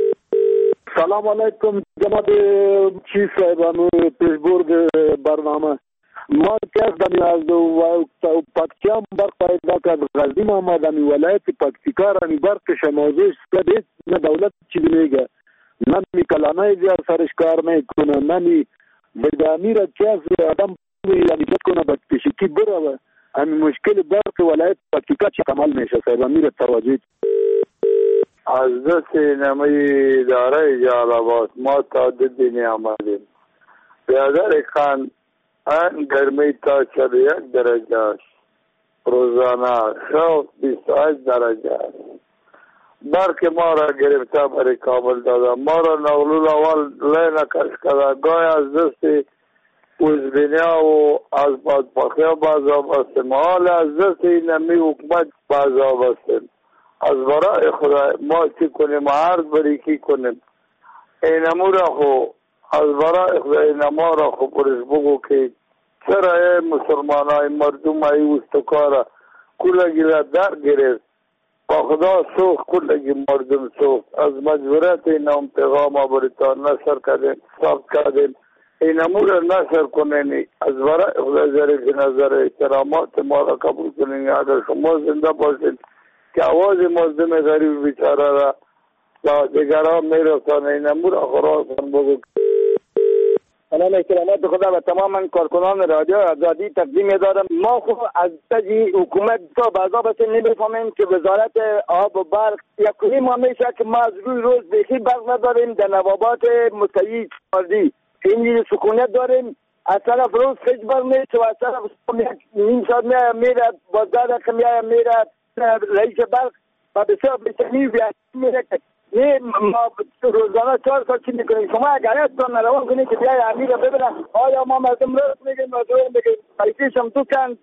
سلام علیکم جناب چیز صاحبان پیشبرد برنامه. ما کس دمی از پاکچام برق پیدا کرد غزی محمد دمی ولایت پاکتیکا رمی برقش موضوع شده نه دولت چیزی میگه نمی کلانه زیاد سرش کار میکنه نمی بدامی را کس آدم یعنی بد کنه بدکشکی بره همین مشکل برق ولایت پاکتیکا چه کمال میشه صاحبانی را توجه. از دست نمی داره جالبات ما تا دینی آمدیم بیادر خان ان گرمی تا چل یک درجه است روزانه شو بیست و هشت درجه است. برق ما را گرفته برای کابل داده ما را نغلول اول لین کش کرده گای از دست اوزبینیا و از بادپاخیا بازا بستیم حال از دست نمی حکومت بازا بستیم. از برای خدا ما چی کنیم عرض بری کی کنیم اینمو را خو از برای خدا اینما را خو پرش بگو که چرا مسلمان های مردم های استکارا کلگی را در گرفت با خدا سوخ کلگی مردم سوخ از مجبورت این هم پیغام آبریتان نشر کردیم ثابت کردیم اینمو را نشر کنین از برای خدا ظریف نظر احترامات ما را قبول کنین. اگر شما زنده باشید که آواز مردم غریب بیچاره را با دیگران میرسانه اینمو را خراسان بگو. سلام احترامات خدا و تماما کارکنان رادیو آزادی تقدیم دارم. ما خب از تجی حکومت تا بعضا بس نمیفهمیم که وزارت آب و برق یکی ما میشه که ما از روی روز بیخی برق نداریم در نوابات مستوی چاردی اینجوری سکونت داریم. از طرف روز خیلی برق میشه و از طرف نیم ساعت میره بازدار رقم میره رئیس برق و بسیار بسیاری میره نه ما روزانه چهار سال چی میکنیم. شما اگر هستان نروان کنید که بیای امیر رو ببینن آیا ما مردم راست میگیم و دویم بگیم پیسیش هم تو کن.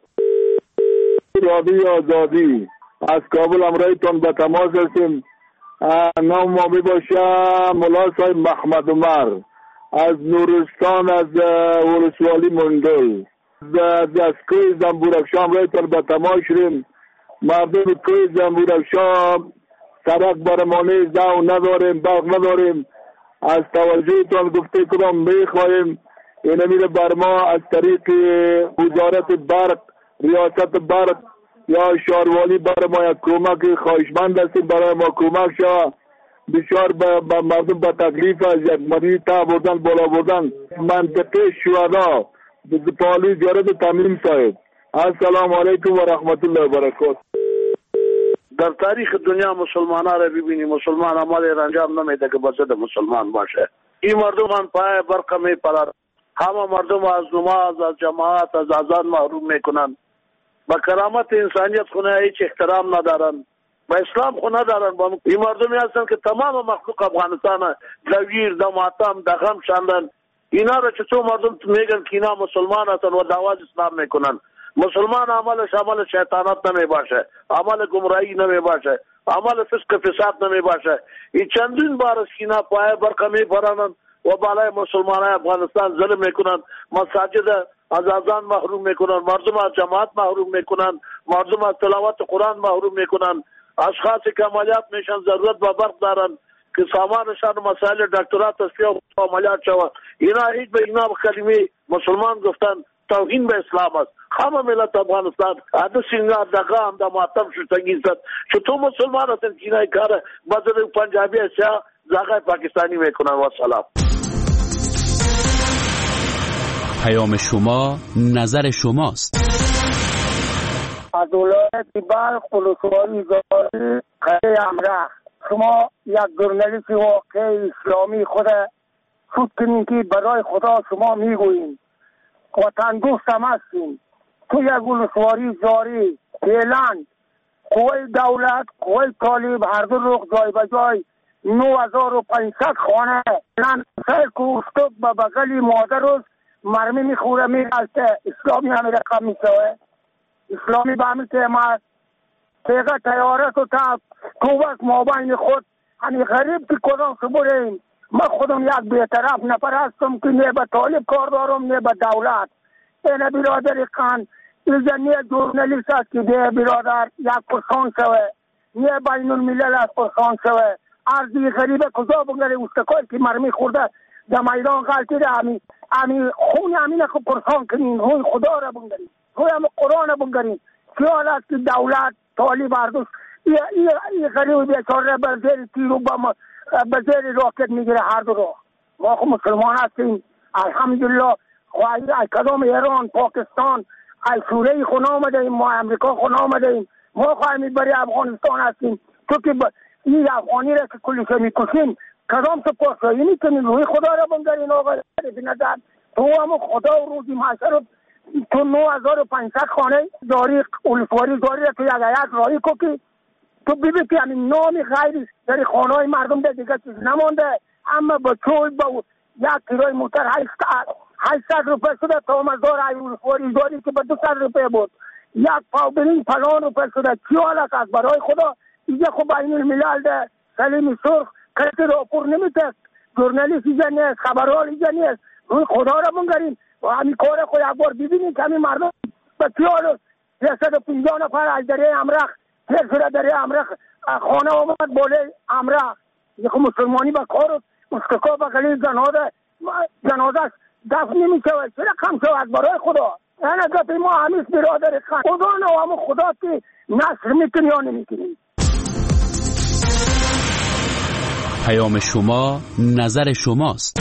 رادیو آزادی از کابل امرایتان به تماس هستیم. نام ما می باشه مولا صاحب محمد عمر از نورستان از ولسوالی مندل از کوی زنبورفشان رایتان به تماس شدیم. مردم کوی زنبورفشان سرک برمانه دو نداریم برق نداریم. از توجهتان گفته کنم میخواهیم این امیر برما از طریق وزارت برق ریاست برق یا شاروالی برما یک کمک خواهشمند هستیم برای ما کمک شود. بسیار به مردم به تکلیف از یک مریض تا بردن بالا بردن منطقه شهدا پالی جارد تمیم صاحب. السلام علیکم و رحمت الله و برکاته. در تاریخ دنیا مسلمان ها را ببینی مسلمان عمل انجام نمیده که بسد مسلمان باشه. این مردم هم پای برق می پرد همه مردم از نماز از جماعت از اذان محروم میکنن. با کرامت انسانیت خونه هیچ احترام ندارن با اسلام خونه ندارن. با این مردمی هستن که تمام مخلوق افغانستان دگیر د ماتم د غم شاندن اینا را چطور مردم میگن که اینا مسلمان هستن و دعوت اسلام میکنن؟ مسلمان عملش عمل شیطانت نمی باشه، عمل گمراهی نمی باشه، عمل فسق فساد نمی باشه. این چندین بار است که اینا پای برق میپرانند و بالای مسلمان افغانستان ظلم میکنن، مساجد از اذان محروم میکنن، مردم از جماعت محروم میکنن، مردم از تلاوت قرآن محروم میکنن. اشخاصی که عملیات میشن ضرورت به برق دارن که سامانشان مسائل دکترات تصفیه و عملیات شود. اینا هیچ به اینا کلمه مسلمان گفتن توهین به اسلام است. همه ملت افغانستان عدد سینگار دقا هم دا معتم شدنگی زد. چطور مسلمان هستن که اینا کار بدر پنجابی سیاه زاغای پاکستانی میکنن. و سلام. پیام شما نظر شماست. از ولایت بلخ ولسوالی زاری قره امرخ، شما یک ژورنالیست واقع اسلامی خود خود کنین که برای خدا شما میگویین وطن دوست هم هستین. تو یک ولسوالی زاری فعلا قوه دولت قوه طالب هر دو رخ جای به جای نو هزار و پانصد خانه فعلا سر کوستک به بغلی مادر روز مرمی میخوره میرسته. اسلامی همه رقم میشوه. اسلامی به همین تیمت تیغه تیاره تو تا کوبک مابین خود همی غریب که کدام سبوریم. من خودم یک بیطرف نفر هستم که نه به طالب کار دارم نه به دولت. اینه برادر خان اینجا نه جورنالیست است که ده برادر یک پرسان شوه، نه بین الملل است پرسان شوه. ارزی غریبه کجا بگره استکای که مرمی خورده در میدان غلطی ده همی همی خون همینه که پرسان کنین. روی خدا را بگرین، روی هم قرآن را بگرین. خیال است که دولت طالب اردوش این غریب بیچاره به زیر تیر و به زیر راکت میگیره هر دو را. ما خود مسلمان هستیم الحمدلله. خواهی ای کدام ایران پاکستان ای سوریه خون آمده ایم، ما امریکا خون آمده ایم، ما خواهیم بری افغانستان هستیم. تو که این افغانی را که کلیشه میکشیم کدام سپاس رایی میکنیم؟ روی خدا را بنگرین آقا بنظر تو هم خدا و روزی محشر تو نو هزار و پانصد خانه داری اولسواری داری را که یک یک رایی کو که تو ببین که همین نامی غیری در خانه های مردم ده دیگه چیز نمانده. اما با چوی با یک کیلوی موتر هشتصد روپه شده تا مزار های اولسواری داری که با دوصد روپه بود. یک پاو برین پلان روپه شده. چی حالت است برای خدا؟ اینجا خب بین الملل ده سلیم سرخ کسی راپور نمیده. جورنالیست اینجا نیست، خبرحال اینجا نیست. روی خدا را بنگرین و همین کار خود یک بار ببینید که همین مردم بسیار سیصد و پنجاه نفر از دره امرخ تیر شده. دره امرخ خانه آمد بالای امرخ. یک مسلمانی با کار استکا بغلی جنازه جنازه دفن نمی شود. چرا کم شود برای خدا؟ این گفت ما همیش برادر خان خدا نه همون خدا که نصر میکنی یا نمیکنی. پیام شما نظر شماست.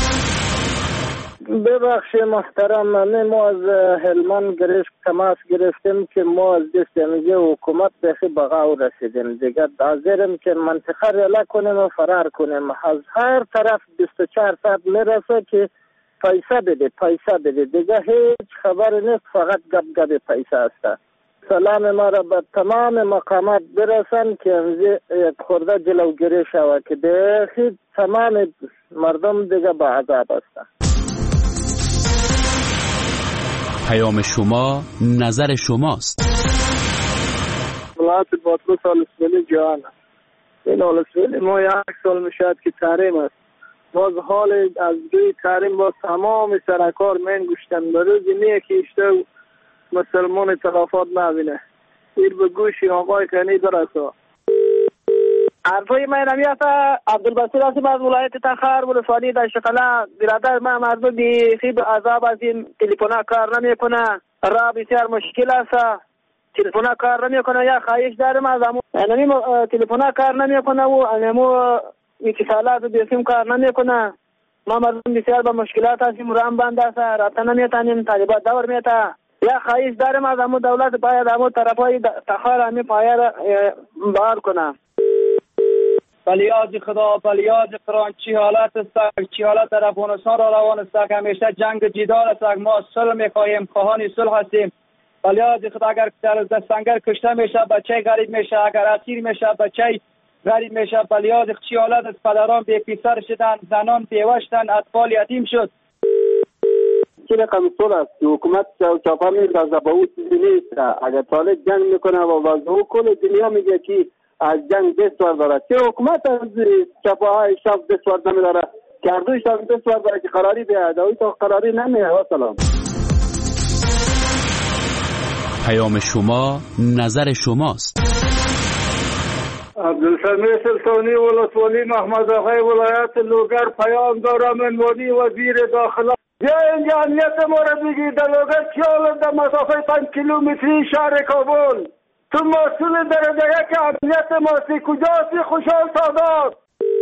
ببخشید محترم، من ما از هلمند گرفت تماس گرفتیم که ما از دست امیجه حکومت بخی بغاو رسیدیم دیگه. حاضرم که منطقه ریله کنیم و فرار کنیم. از هر طرف بیست و چهار ساعت میرسه که پیسه بده پیسه بده دیگه هیچ خبر نیست، فقط گپ گپ پیسه است. سلام ما را به تمام مقامات برسن که امزی یک خورده جلوگیری شود که دیگه تمام مردم دیگه به عذاب هستند. پیام شما نظر شماست. ولایت باطلو سالسولی جان این سالسولی ما یک سال میشد که تحریم است. باز حال از دوی تحریم باز تمام سرکار من گوشتن به روزی نیه که اشته مسلمان تلافات نبینه. ایر به گوشی آقای کنی درسته. عرضوی من نمیت عبدالبصیر هستم از ولایت تخار ولسوالی در شقله. برادر من مردم بیخی به عذاب از این تلفن کار نمیکنه، را بسیار مشکل است. تلفن کار نمیکنه. یا خواهش دارم از همون نمی تلفن کار نمیکنه و همون اتصالات بیسیم کار نمیکنه. ما مردم بسیار به مشکلات هستیم. رام بند است، رابطه نمیتونیم، طالبات دور میته. یا خواهش دارم از همون دولت باید همون طرفای تخار همین پایه بار کنه. بلیاد خدا بلیاد قرآن چی حالت است، چی حالت در افغانستان را روان است که همیشه جنگ جدال است. ما صلح میخواهیم، خواهان صلح هستیم. بلیاد خدا اگر در سنگر کشته میشه بچه غریب میشه، اگر اسیر میشه بچه غریب میشه. بلیاد چی حالت است، پدران بی پسر شدن، زنان بیوه شدن، اطفال یتیم شد. چه رقم صلح است که حکومت چاپا میندازه به اون چیزی نیست. اگر طالب جنگ میکنه و وضع کل دنیا میگه که از جنگ دستور داره، چه حکومت از چاپاهای شاف دستور نمیداره که اردوی شاف دستور داره که قراری بیاید اوی تا قراری نمیه. و سلام. پیام شما نظر شماست. عبدالسمیع سلطانی ولسوالی محمد آقای ولایت لوگر پیام دارم. انوانی وزیر داخله بیا اینجا امنیت ما را بگی. در لوگر چیال در مسافه پنج کیلومتری شهر کابل تو مسئول درجه یک امنیت ماسی کجاست؟ خوشحال سادات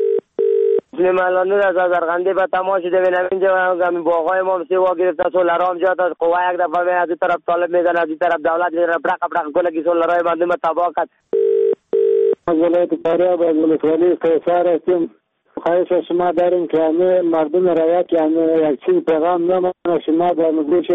ملانور از ازرقندی به تماش ببینم اینجا همین باغای ما سیوا گرفته سولرام جات از قوه یک دفعه از این طرف طالب میزنه از این طرف دولت میزنه برق برق کلگی سولرای مردم تباه کرد. از ولایت فاریاب از ولسوالی قیصر هستیم. خواهش از شما داریم که همه مردم رعیت که همه یک چیز پیغام نمانه شما در مگوش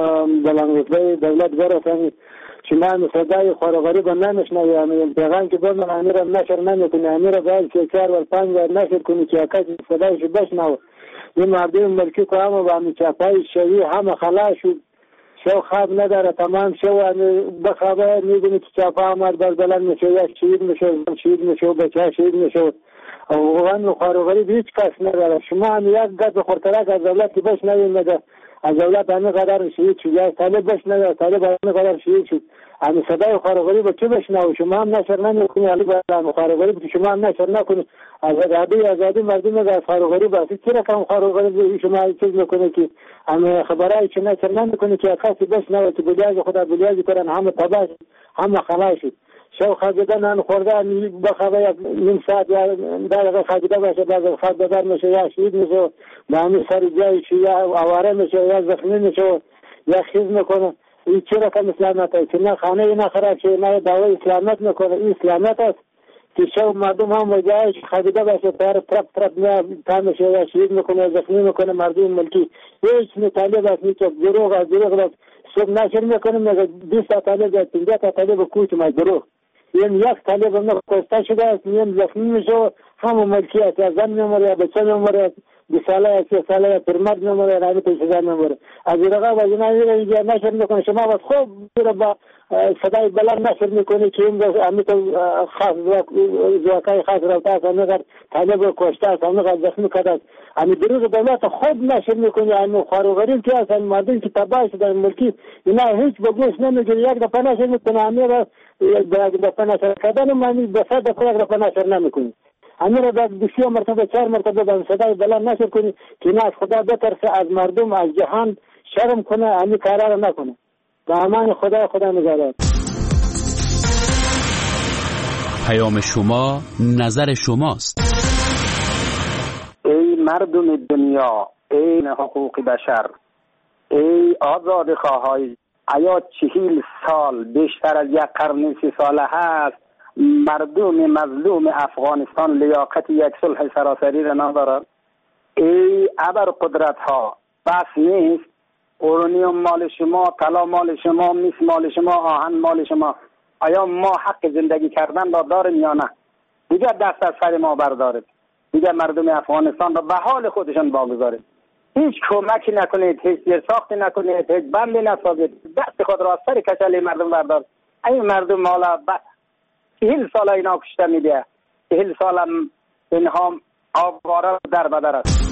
بلندرتبه دولت برسانید. شما همه صدای خارغریب نمیشنوی. همه پیغام که برمن همه را نشر نمیکنی. همه را باید که چهار و پنج بار نشر کنی که کسی صدایش بشنو. این مردم ملکی که همه با همه چاپای شوی همه خلاص شد. شو خواب نداره تمام شو بخوابه میبینی که چاپا آمد بر بلند میشه یا شهید میشه شهید میشه بچه ها شهید میشه. اوغان خارغریب هیچ کس نداره. شما هم یک گد خورترک از دولت که بشنوید نده. از دولت همه قدر شهید شد یا طالب بشنوید طالب همه قدر شهید شد. همه صدای خارغریب چه بشنو؟ شما هم نشر نمیکنی. علی برای خارغریب که شما هم نشر نکنی. آزادی آزادی مردم از خارغریب است. چرا کم خارغریب شما چیز میکنه که همه خبرای چه نشر نمیکنی که کسی بشنوه که بلیاج خدا بلیاج کنن همه تباش همه خلاص شد. شو خواهدن هم خوردن بخواه یک نیم ساعت یا در خواهده باشه بعد خواهده بر میشه یا شهید میشه به همین سر جایشی یا آواره میشه یا زخمی میشه یا خیز میکنه. این چه رقم اسلامت است که نه خانه ای نه خراب شه نه دعوی اسلامت میکنه. این اسلامت است که شو مردم هم وجهش خواهده باشه تر ترپ ترپ نه تا میشه یا شهید میکنه زخمی میکنه مردم ملکی. هیچ مطالب است نیست دروغ از دروغ است. صبح نشر میکنه میگه بیست تا طالب یا پنجاه تا طالب کوچ ما دروغ. این یک طالب هم کشته شده است. این زخمی میشه همه ملکی است. یا زن میموره یا بچه میموره دو ساله یا سه ساله یا پرمرد میموره رانی پیشدار میموره. از این رقم از اینا میره اینجا نشر میکنه. شما باید خوب میره با صدای بلند نشر میکنه که این امیت خاص زواکای خاص روته است. همینقدر طالب کشته است همینقدر زخمی کرده است. همین دروغ دولت خود نشر میکنه. همین خواروغریم که است همین مردم که تباه شده ملکی اینا هیچ بگوش نمیگیره. یک دفعه نشر میکنه همین را یک دفعه نشر کردن من به صد دفعه یک دفعه نشر نمیکنی. همین را باید بسیار مرتبه چهار مرتبه به صدای بلند نشر کنی که نه از خدا بترسه از مردم از جهان شرم کنه همین کارا را نکنه. به امان خدا خدا نگهدار. پیام شما نظر شماست. ای مردم دنیا، ای حقوق بشر، ای آزاد خواهای، آیا چهل سال بیشتر از یک قرن سی ساله هست مردم مظلوم افغانستان لیاقت یک صلح سراسری را ندارد؟ ای ابر قدرت ها بس نیست اورانیوم مال شما، طلا مال شما، مس مال شما، آهن مال شما. آیا ما حق زندگی کردن را داریم یا نه؟ دیگر دست از سر ما بردارید. دیگر مردم افغانستان را به حال خودشان واگذارید. هیچ کمکی نکنید، هیچ زیرساختی نکنید، هیچ بندی نسازید. دست خود را از سر کچل مردم بردار. این مردم حالا ب... چهل سال اینا کشته میده. چهل سال هم اینها آواره در بدر است.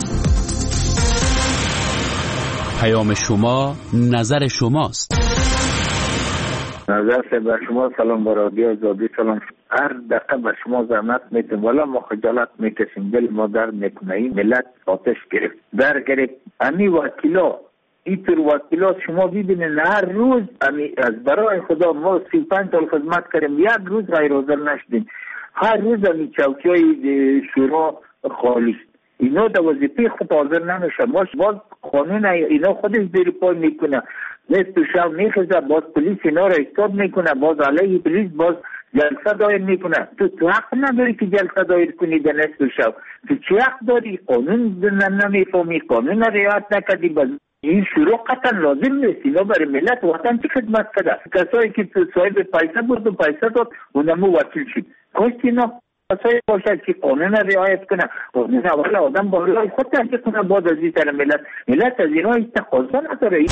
پیام شما نظر شماست. نظر به شما سلام با رادیو آزادی سلام. هر دقیقه به شما زحمت میتیم ولی ما خجالت میکشیم. دل ما درد میکنه. این ملت آتش گرفت در گرفت. امی وکیلا اینطور وکیلات شما ببینید هر روز امی از برای خدا ما سی و پنج سال خدمت کردیم یک روز غیر حاضر نشدیم. هر روز امی چوکی های شورا خالی. اینا در وظیفه خود حاضر نمیشه. باز باز قانون اینا خودش زیر پای میکنه. نصف شب میخزه باز پلیس اینا را استاب میکنه. باز علیه پلیس باز جلسه دایر میکنه. تو تو حق نداری که جلسه دایر کنی در نصف شب. تو چه حق داری؟ قانون نمیفهمی، قانون رعایت نکردی. باز این شروع قطعا لازم نیست. اینا برای ملت وطن چی خدمت کرده؟ کسایی که صاحب پیسه بود و پیسه داد اونمو وکیل شد. کاش اینا کسایی باشد که قانون رعایت کنه. قانون اول آدم با رای خود تحقیق کنه، بعد از این سر ملت ملت از اینها هیچ تقاضا نداره.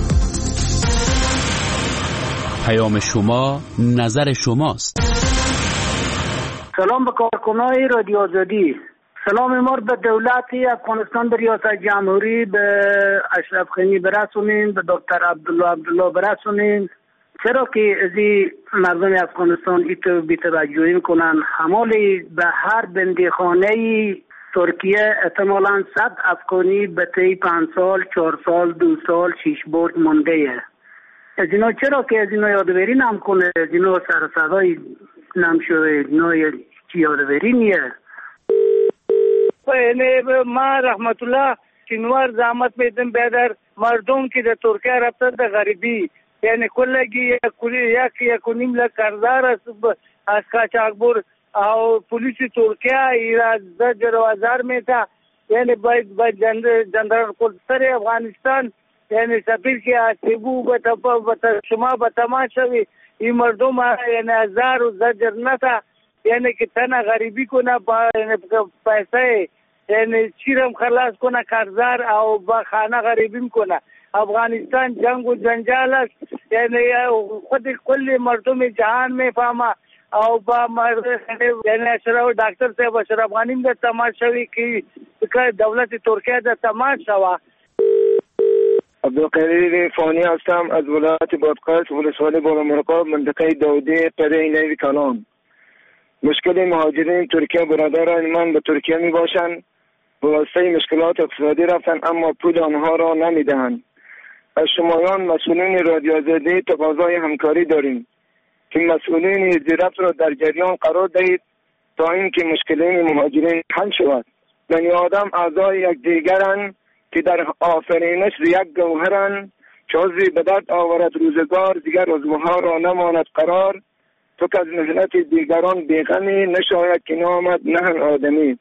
پیام شما نظر شماست. سلام به کارکنای رادیو آزادی. سلام ما به دولت افغانستان، به ریاست جمهوری، به اشرف غنی برسونین، به دکتر عبدالله عبدالله برسونین. چرا که از مردم افغانستان ایتو بی‌توجهی میکنن، حمالی به هر بندیخانه ترکیه احتمالاً صد افغانی به طی پنج سال، چهار سال، دو سال، شش برد مونده. از اینا چرا که از اینا یادوری نم کنه، از اینا سر صدای نم شده، اینا یادوری نیه. ما رحمت الله چنوار زحمت میدم بیادر مردم که در ترکیه رفته در غریبی، یعنی کلگی یک یک و نیم لک کردار از قاچاقبر او پولیس ترکیه ایراد زجر و ازار میتا، یعنی باید باید جنرال قدسر افغانستان یعنی سفیر که اتبو بتا شما بتما شوی این مردم یعنی ازار و زجر نتا، یعنی که تنها غریبی کنه با یعنی پیسه یعنی چیرم خلاص کنه کارزار او با خانه غریبی کنه. افغانستان جنگ و جنجال است، یعنی خود کل مردم جهان میفهمه او با یعنی اشرف دکتر صاحب اشرف غنی د تماشوي که دولت ترکیه د تماشوا. عبدالقدیر فانی هستم از ولایت بادغیس، ولسوالی بالامرغاب، منطقه داودی، قریه نیوی کلان. مشکل مهاجرین ترکیه برادران من به ترکیه می باشند، به واسطه مشکلات اقتصادی رفتن اما پول آنها را نمیدهند. از شمایان مسئولین رادیو آزادی تقاضای همکاری داریم که مسئولین زیرفت را در جریان قرار دهید تا اینکه مشکلین مهاجرین حل شود. بنی آدم اعضای یک دیگرند که در آفرینش یک گوهرند، چه عضوی به درد آورد روزگار، دیگر عضوها را نماند قرار. تو که از محنت دیگران بیغمی، نشاید که نامد نهن آدمی.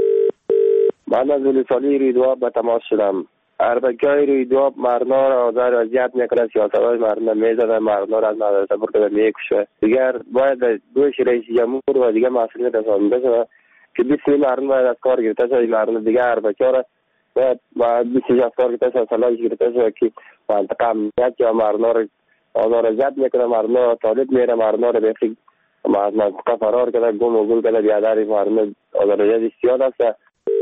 من از ولسوالی ریدواب به تماس شدم. اربکای ریدواب مردنا را آزار اذیت میکنه، سیاست‌های مردنا میزنه، مردنا را از مدرسه برده میکشه. دیگر باید دوش رئیس جمهور و دیگر مسئولیت از آن بشه که بیست مردم باید از کار گرفته شد. مردم دیگر اربکا را باید بیست از کار گرفته شد، سلاح گرفته شد که منطقه امنیت یا مردنا را آزار اذیت میکنه، مردنا طالب میره، مردنا را بخی از منطقه فرار کرده، گم و گل کرده، بیاداری مردم آزار اذیت زیاد است.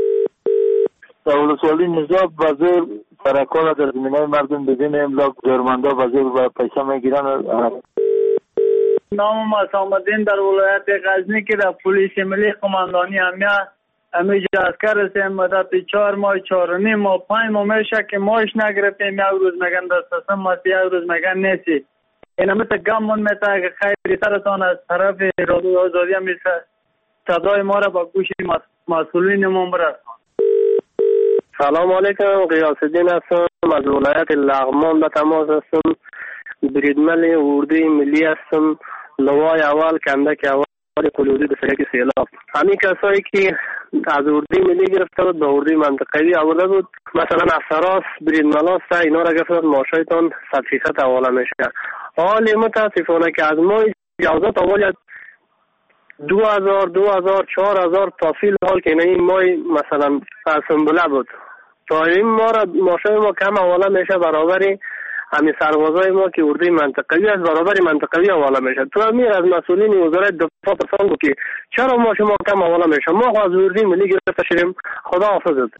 ولسوالی نجاب وزیر سرکار در زمینه مردم بدین املاک جرمنده وزیر و پیسه میگیرن. نام مسام الدین در ولایت غزنی که در پلیس ملی قماندانی امنیت امیج عسکر هستیم. مدت چهار ماه چهار و نیم ماه پنج ماه میشه که ماش نگرفتیم. یک روز میگن دست هستم ماست، یک روز میگن نیستی. این همه تا گمون میتا که خیلی ترتان از طرف رادیو آزادی هم میشه صدای ما را با گوش مسئولین ما برسان. سلام علیکم، غیاث الدین هستم از ولایت لغمان به تماس هستم. بریدمن اردوی ملی هستم. لوای اول کندک اول کلودی به سرک سیلاب. همین کسایی که از اردوی ملی گرفته بود به اردوی منطقوی آورده بود، مثلا از سراس بریدمن هست اینا را گرفته بود ماشایتان صد فیصد حواله میشه. حال متاسفانه که از ما اجازه تا دو هزار دو هزار چهار هزار تا فیل حال که این مای مثلا سنبله بود تا این ما را ماشای ما کم حواله میشه برابری همین سربازای ما که اردوی منطقوی از برابری منطقوی حواله میشه. تو امیر از مسئولین وزارت دفاع پرسان بود که چرا ما شما کم حواله میشه؟ ما از اردوی ملی گرفته شدیم. خدا حافظت.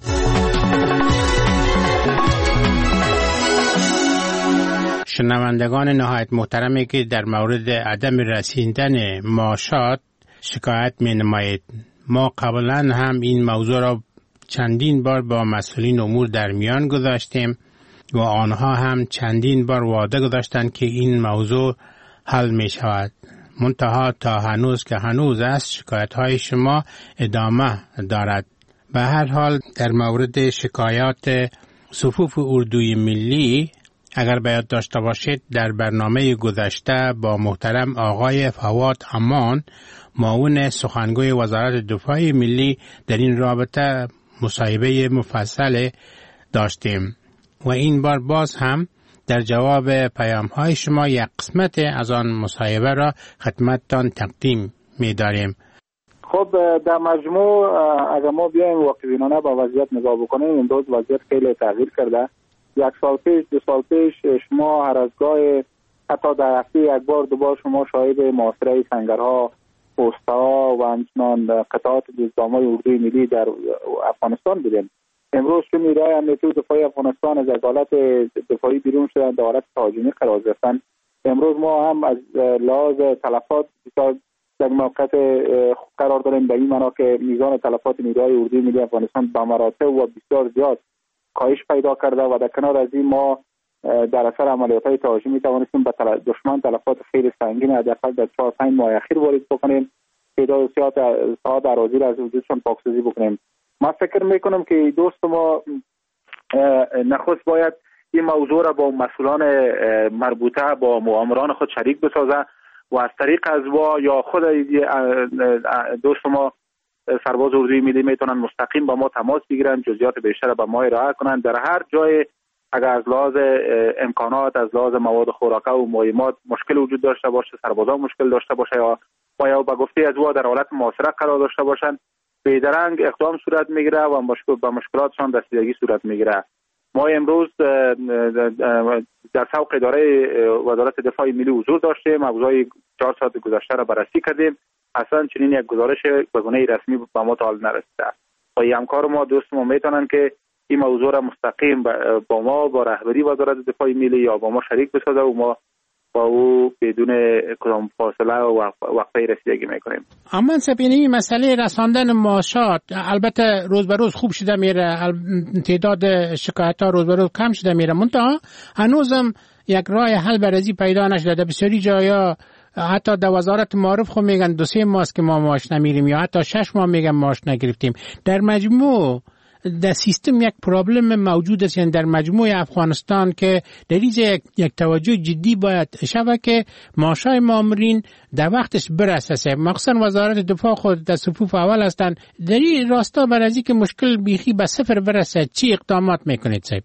شنوندگان نهایت محترمی که در مورد عدم رسیدن معاشات شکایت می نمایید، ما قبلا هم این موضوع را چندین بار با مسئولین امور در میان گذاشتیم و آنها هم چندین بار وعده گذاشتند که این موضوع حل می شود. منتها تا هنوز که هنوز است شکایت های شما ادامه دارد. به هر حال در مورد شکایات صفوف اردوی ملی اگر باید داشته باشید در برنامه گذشته با محترم آقای فواد امان معاون سخنگوی وزارت دفاع ملی در این رابطه مصاحبه مفصل داشتیم و این بار باز هم در جواب پیام های شما یک قسمت از آن مصاحبه را خدمتتان تقدیم می داریم. خب در مجموع اگر ما بیایم واقع‌بینانه با وضعیت نگاه بکنیم، امروز وضعیت خیلی تغییر کرده. یک سال پیش، دو سال پیش شما هر از گاه حتی در هفته یک بار دو بار شما شاهد محاصره سنگرها، پست‌ها و همچنان قطعات دزدامای اردوی ملی در افغانستان بودیم. امروز که نیروهای امنیتی دفاعی افغانستان از حالت دفاعی بیرون شدن، در حالت تهاجمی قرار گرفتن. امروز ما هم از لحاظ تلفات بسیار در موقعیت قرار داریم، به این معنا که میزان تلفات نیروهای اردوی ملی افغانستان به مراتب و بسیار زیاد کاهش پیدا کرده و در کنار از این ما در اثر عملیات‌های تهاجمی توانستیم به دشمن تلفات خیلی سنگین حداقل در چهار پنج ماه اخیر وارد بکنیم، تعداد زیاد ساعت اراضی را از وجودشان پاکسازی بکنیم. من فکر میکنم که دوست ما نخست باید این موضوع را با مسئولان مربوطه با مؤامران خود شریک بسازه و از طریق از وا یا خود دوست ما سرباز اردوی ملی میتونن مستقیم با ما تماس بگیرن، جزئیات بیشتر به ما ارائه کنن. در هر جای اگر از لحاظ امکانات، از لحاظ مواد خوراکه و مایمات مشکل وجود داشته باشه، سربازان مشکل داشته باشه یا و یا به گفته از وا در حالت محاصره قرار داشته باشن، بیدرنگ اقدام صورت میگیره و مشکل به مشکلاتشان رسیدگی صورت میگیره. ما امروز در سوق اداره وزارت دفاع ملی حضور داشتیم، موضوع چهار ساعت گذشته را بررسی کردیم. اصلا چنین یک گزارش به گونه رسمی به ما تا حال نرسیده. و همکار ما دوست ما میتونن که این موضوع را مستقیم با ما، با رهبری وزارت دفاع ملی یا با ما شریک بسازه و ما با او بدون کدام فاصله و وقفه رسیدگی میکنیم. اما سپینی مسئله رساندن معاشات البته روز به روز خوب شده میره، تعداد شکایت ها روز به روز کم شده میره، منتها هنوزم یک راه حل برازی پیدا نشده. در بسیاری جایا حتی در وزارت معارف خود میگن دو سه ماه که ما معاش نمیریم یا حتی شش ماه میگن معاش نگرفتیم. در مجموع در سیستم یک پرابلم موجود است، یعنی در مجموع افغانستان که در اینجا یک, یک توجه جدی باید شود که معاشای مامورین در وقتش برسه. مخصوصا وزارت دفاع خود در صفوف اول هستند. در این راستا برای از اینکه مشکل بیخی به صفر برسه چی اقدامات میکنید صاحب؟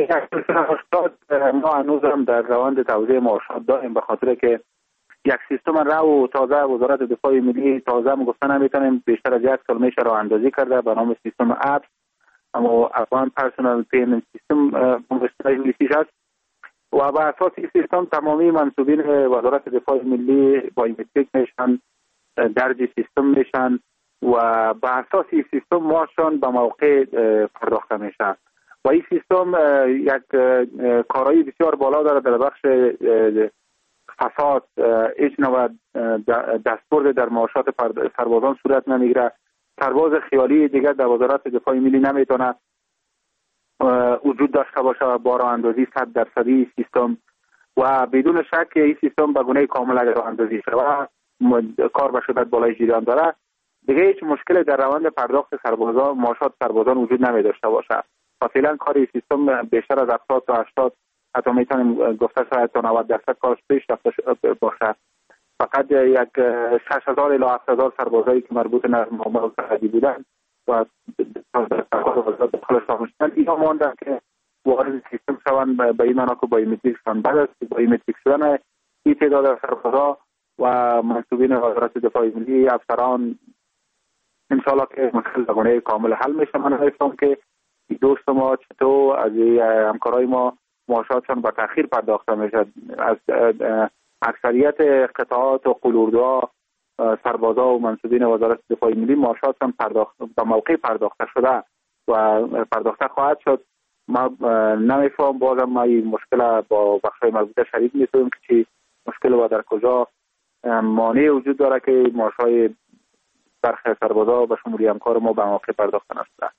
ما هنوز هم در روند توزیع معاشات داریم، به خاطر که یک سیستم رو تازه وزارت دفاع ملی تازه گفتن نمیتونیم بیشتر از یک سال میشه راه اندازی کرده به نام سیستم اپس، اما افغان پرسونال پیمنت سیستم به انگلیسیش هست و به اساس این سیستم تمامی منصوبین وزارت دفاع ملی بایومتریک میشن، درج سیستم میشن و به اساس این سیستم ماشون به موقع پرداخته میشه و این سیستم یک کارایی بسیار بالا داره در بخش فساد. هیچ نوع دستبرد در معاشات سربازان صورت نمیگیره. سرباز خیالی دیگر در وزارت دفاع ملی نمیتونه وجود داشته باشه با راه اندازی صد درصدی سیستم و بدون شک این سیستم به گونه کامل اگر راه اندازی شده و کار به شدت بالای جریان داره، دیگه هیچ مشکل در روند پرداخت سربازان معاشات سربازان وجود نمی داشته باشه. و فعلا کار سیستم بیشتر از هفتاد تا هشتاد حتی میتونیم گفته شاید تا نود درصد کارش پیش رفته باشه. فقط یک شش هزار الی هفت هزار سربازایی که مربوط به معاملات سرحدی بودن و داخل شدن اینا ماندن که وارد سیستم شوند به این معنا که بایومتریک شدن. بعد از بایومتریک شدن این تعداد سربازا و منصوبین وزارت دفاع ملی، افسران، انشاءالله که مشکل به گونه کامل حل میشه. من می‌فهمم که دوست ما چطور از همکارای ما معاشاتشان به تأخیر پرداخته میشه. از اکثریت قطعات و قلوردها سربازا و منصوبین وزارت دفاع ملی معاشاتشان پرداخت به موقع پرداخته شده و پرداخته خواهد شد. ما نمیفهم بازم ما این مشکل با بخشای مربوطه شریک میشیم که چی مشکل و در کجا مانع وجود داره که معاشای برخی سربازا و شمولی همکار ما به موقع پرداخته نشده.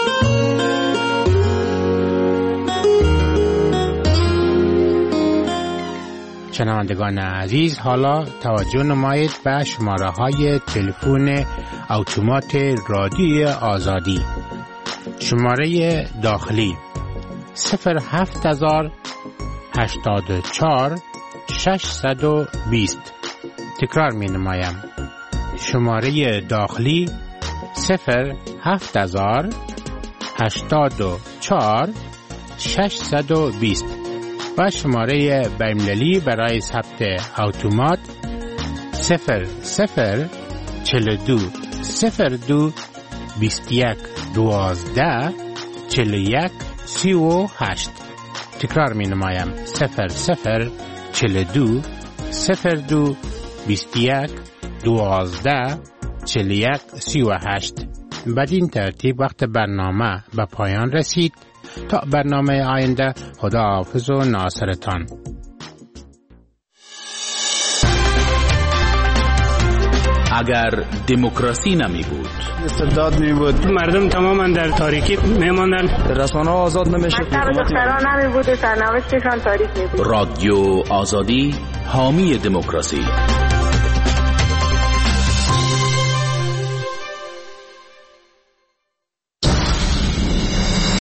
شنوندگان عزیز، حالا توجه نمایید به شماره های تلفن اتومات رادیوی آزادی. شماره داخلی صفر هفت هزار هشتاد و چهار ششصد و بیست. تکرار می نمایم. شماره داخلی صفر هفت هزار هشتاد و چهار ششصد و بیست و شماره بین‌المللی برای ثبت اتومات صفر صفر چهل و دو صفر دو بیست یک دوازده چل یک سی و هشت. تکرار می نمایم صفر صفر چل دو صفر دو بیست یک دوازده چل یک سی و هشت. بدین ترتیب وقت برنامه به پایان رسید. تا برنامه آینده، خدا حافظ و ناصرتان. اگر دموکراسی نمی بود، استبداد می بود، مردم تماما در تاریکی می ماندن، رسانه ها آزاد نمی شد، مکتب دختران نمی بود، سرنوشتشان تاریک می بود. رادیو آزادی حامی دموکراسی.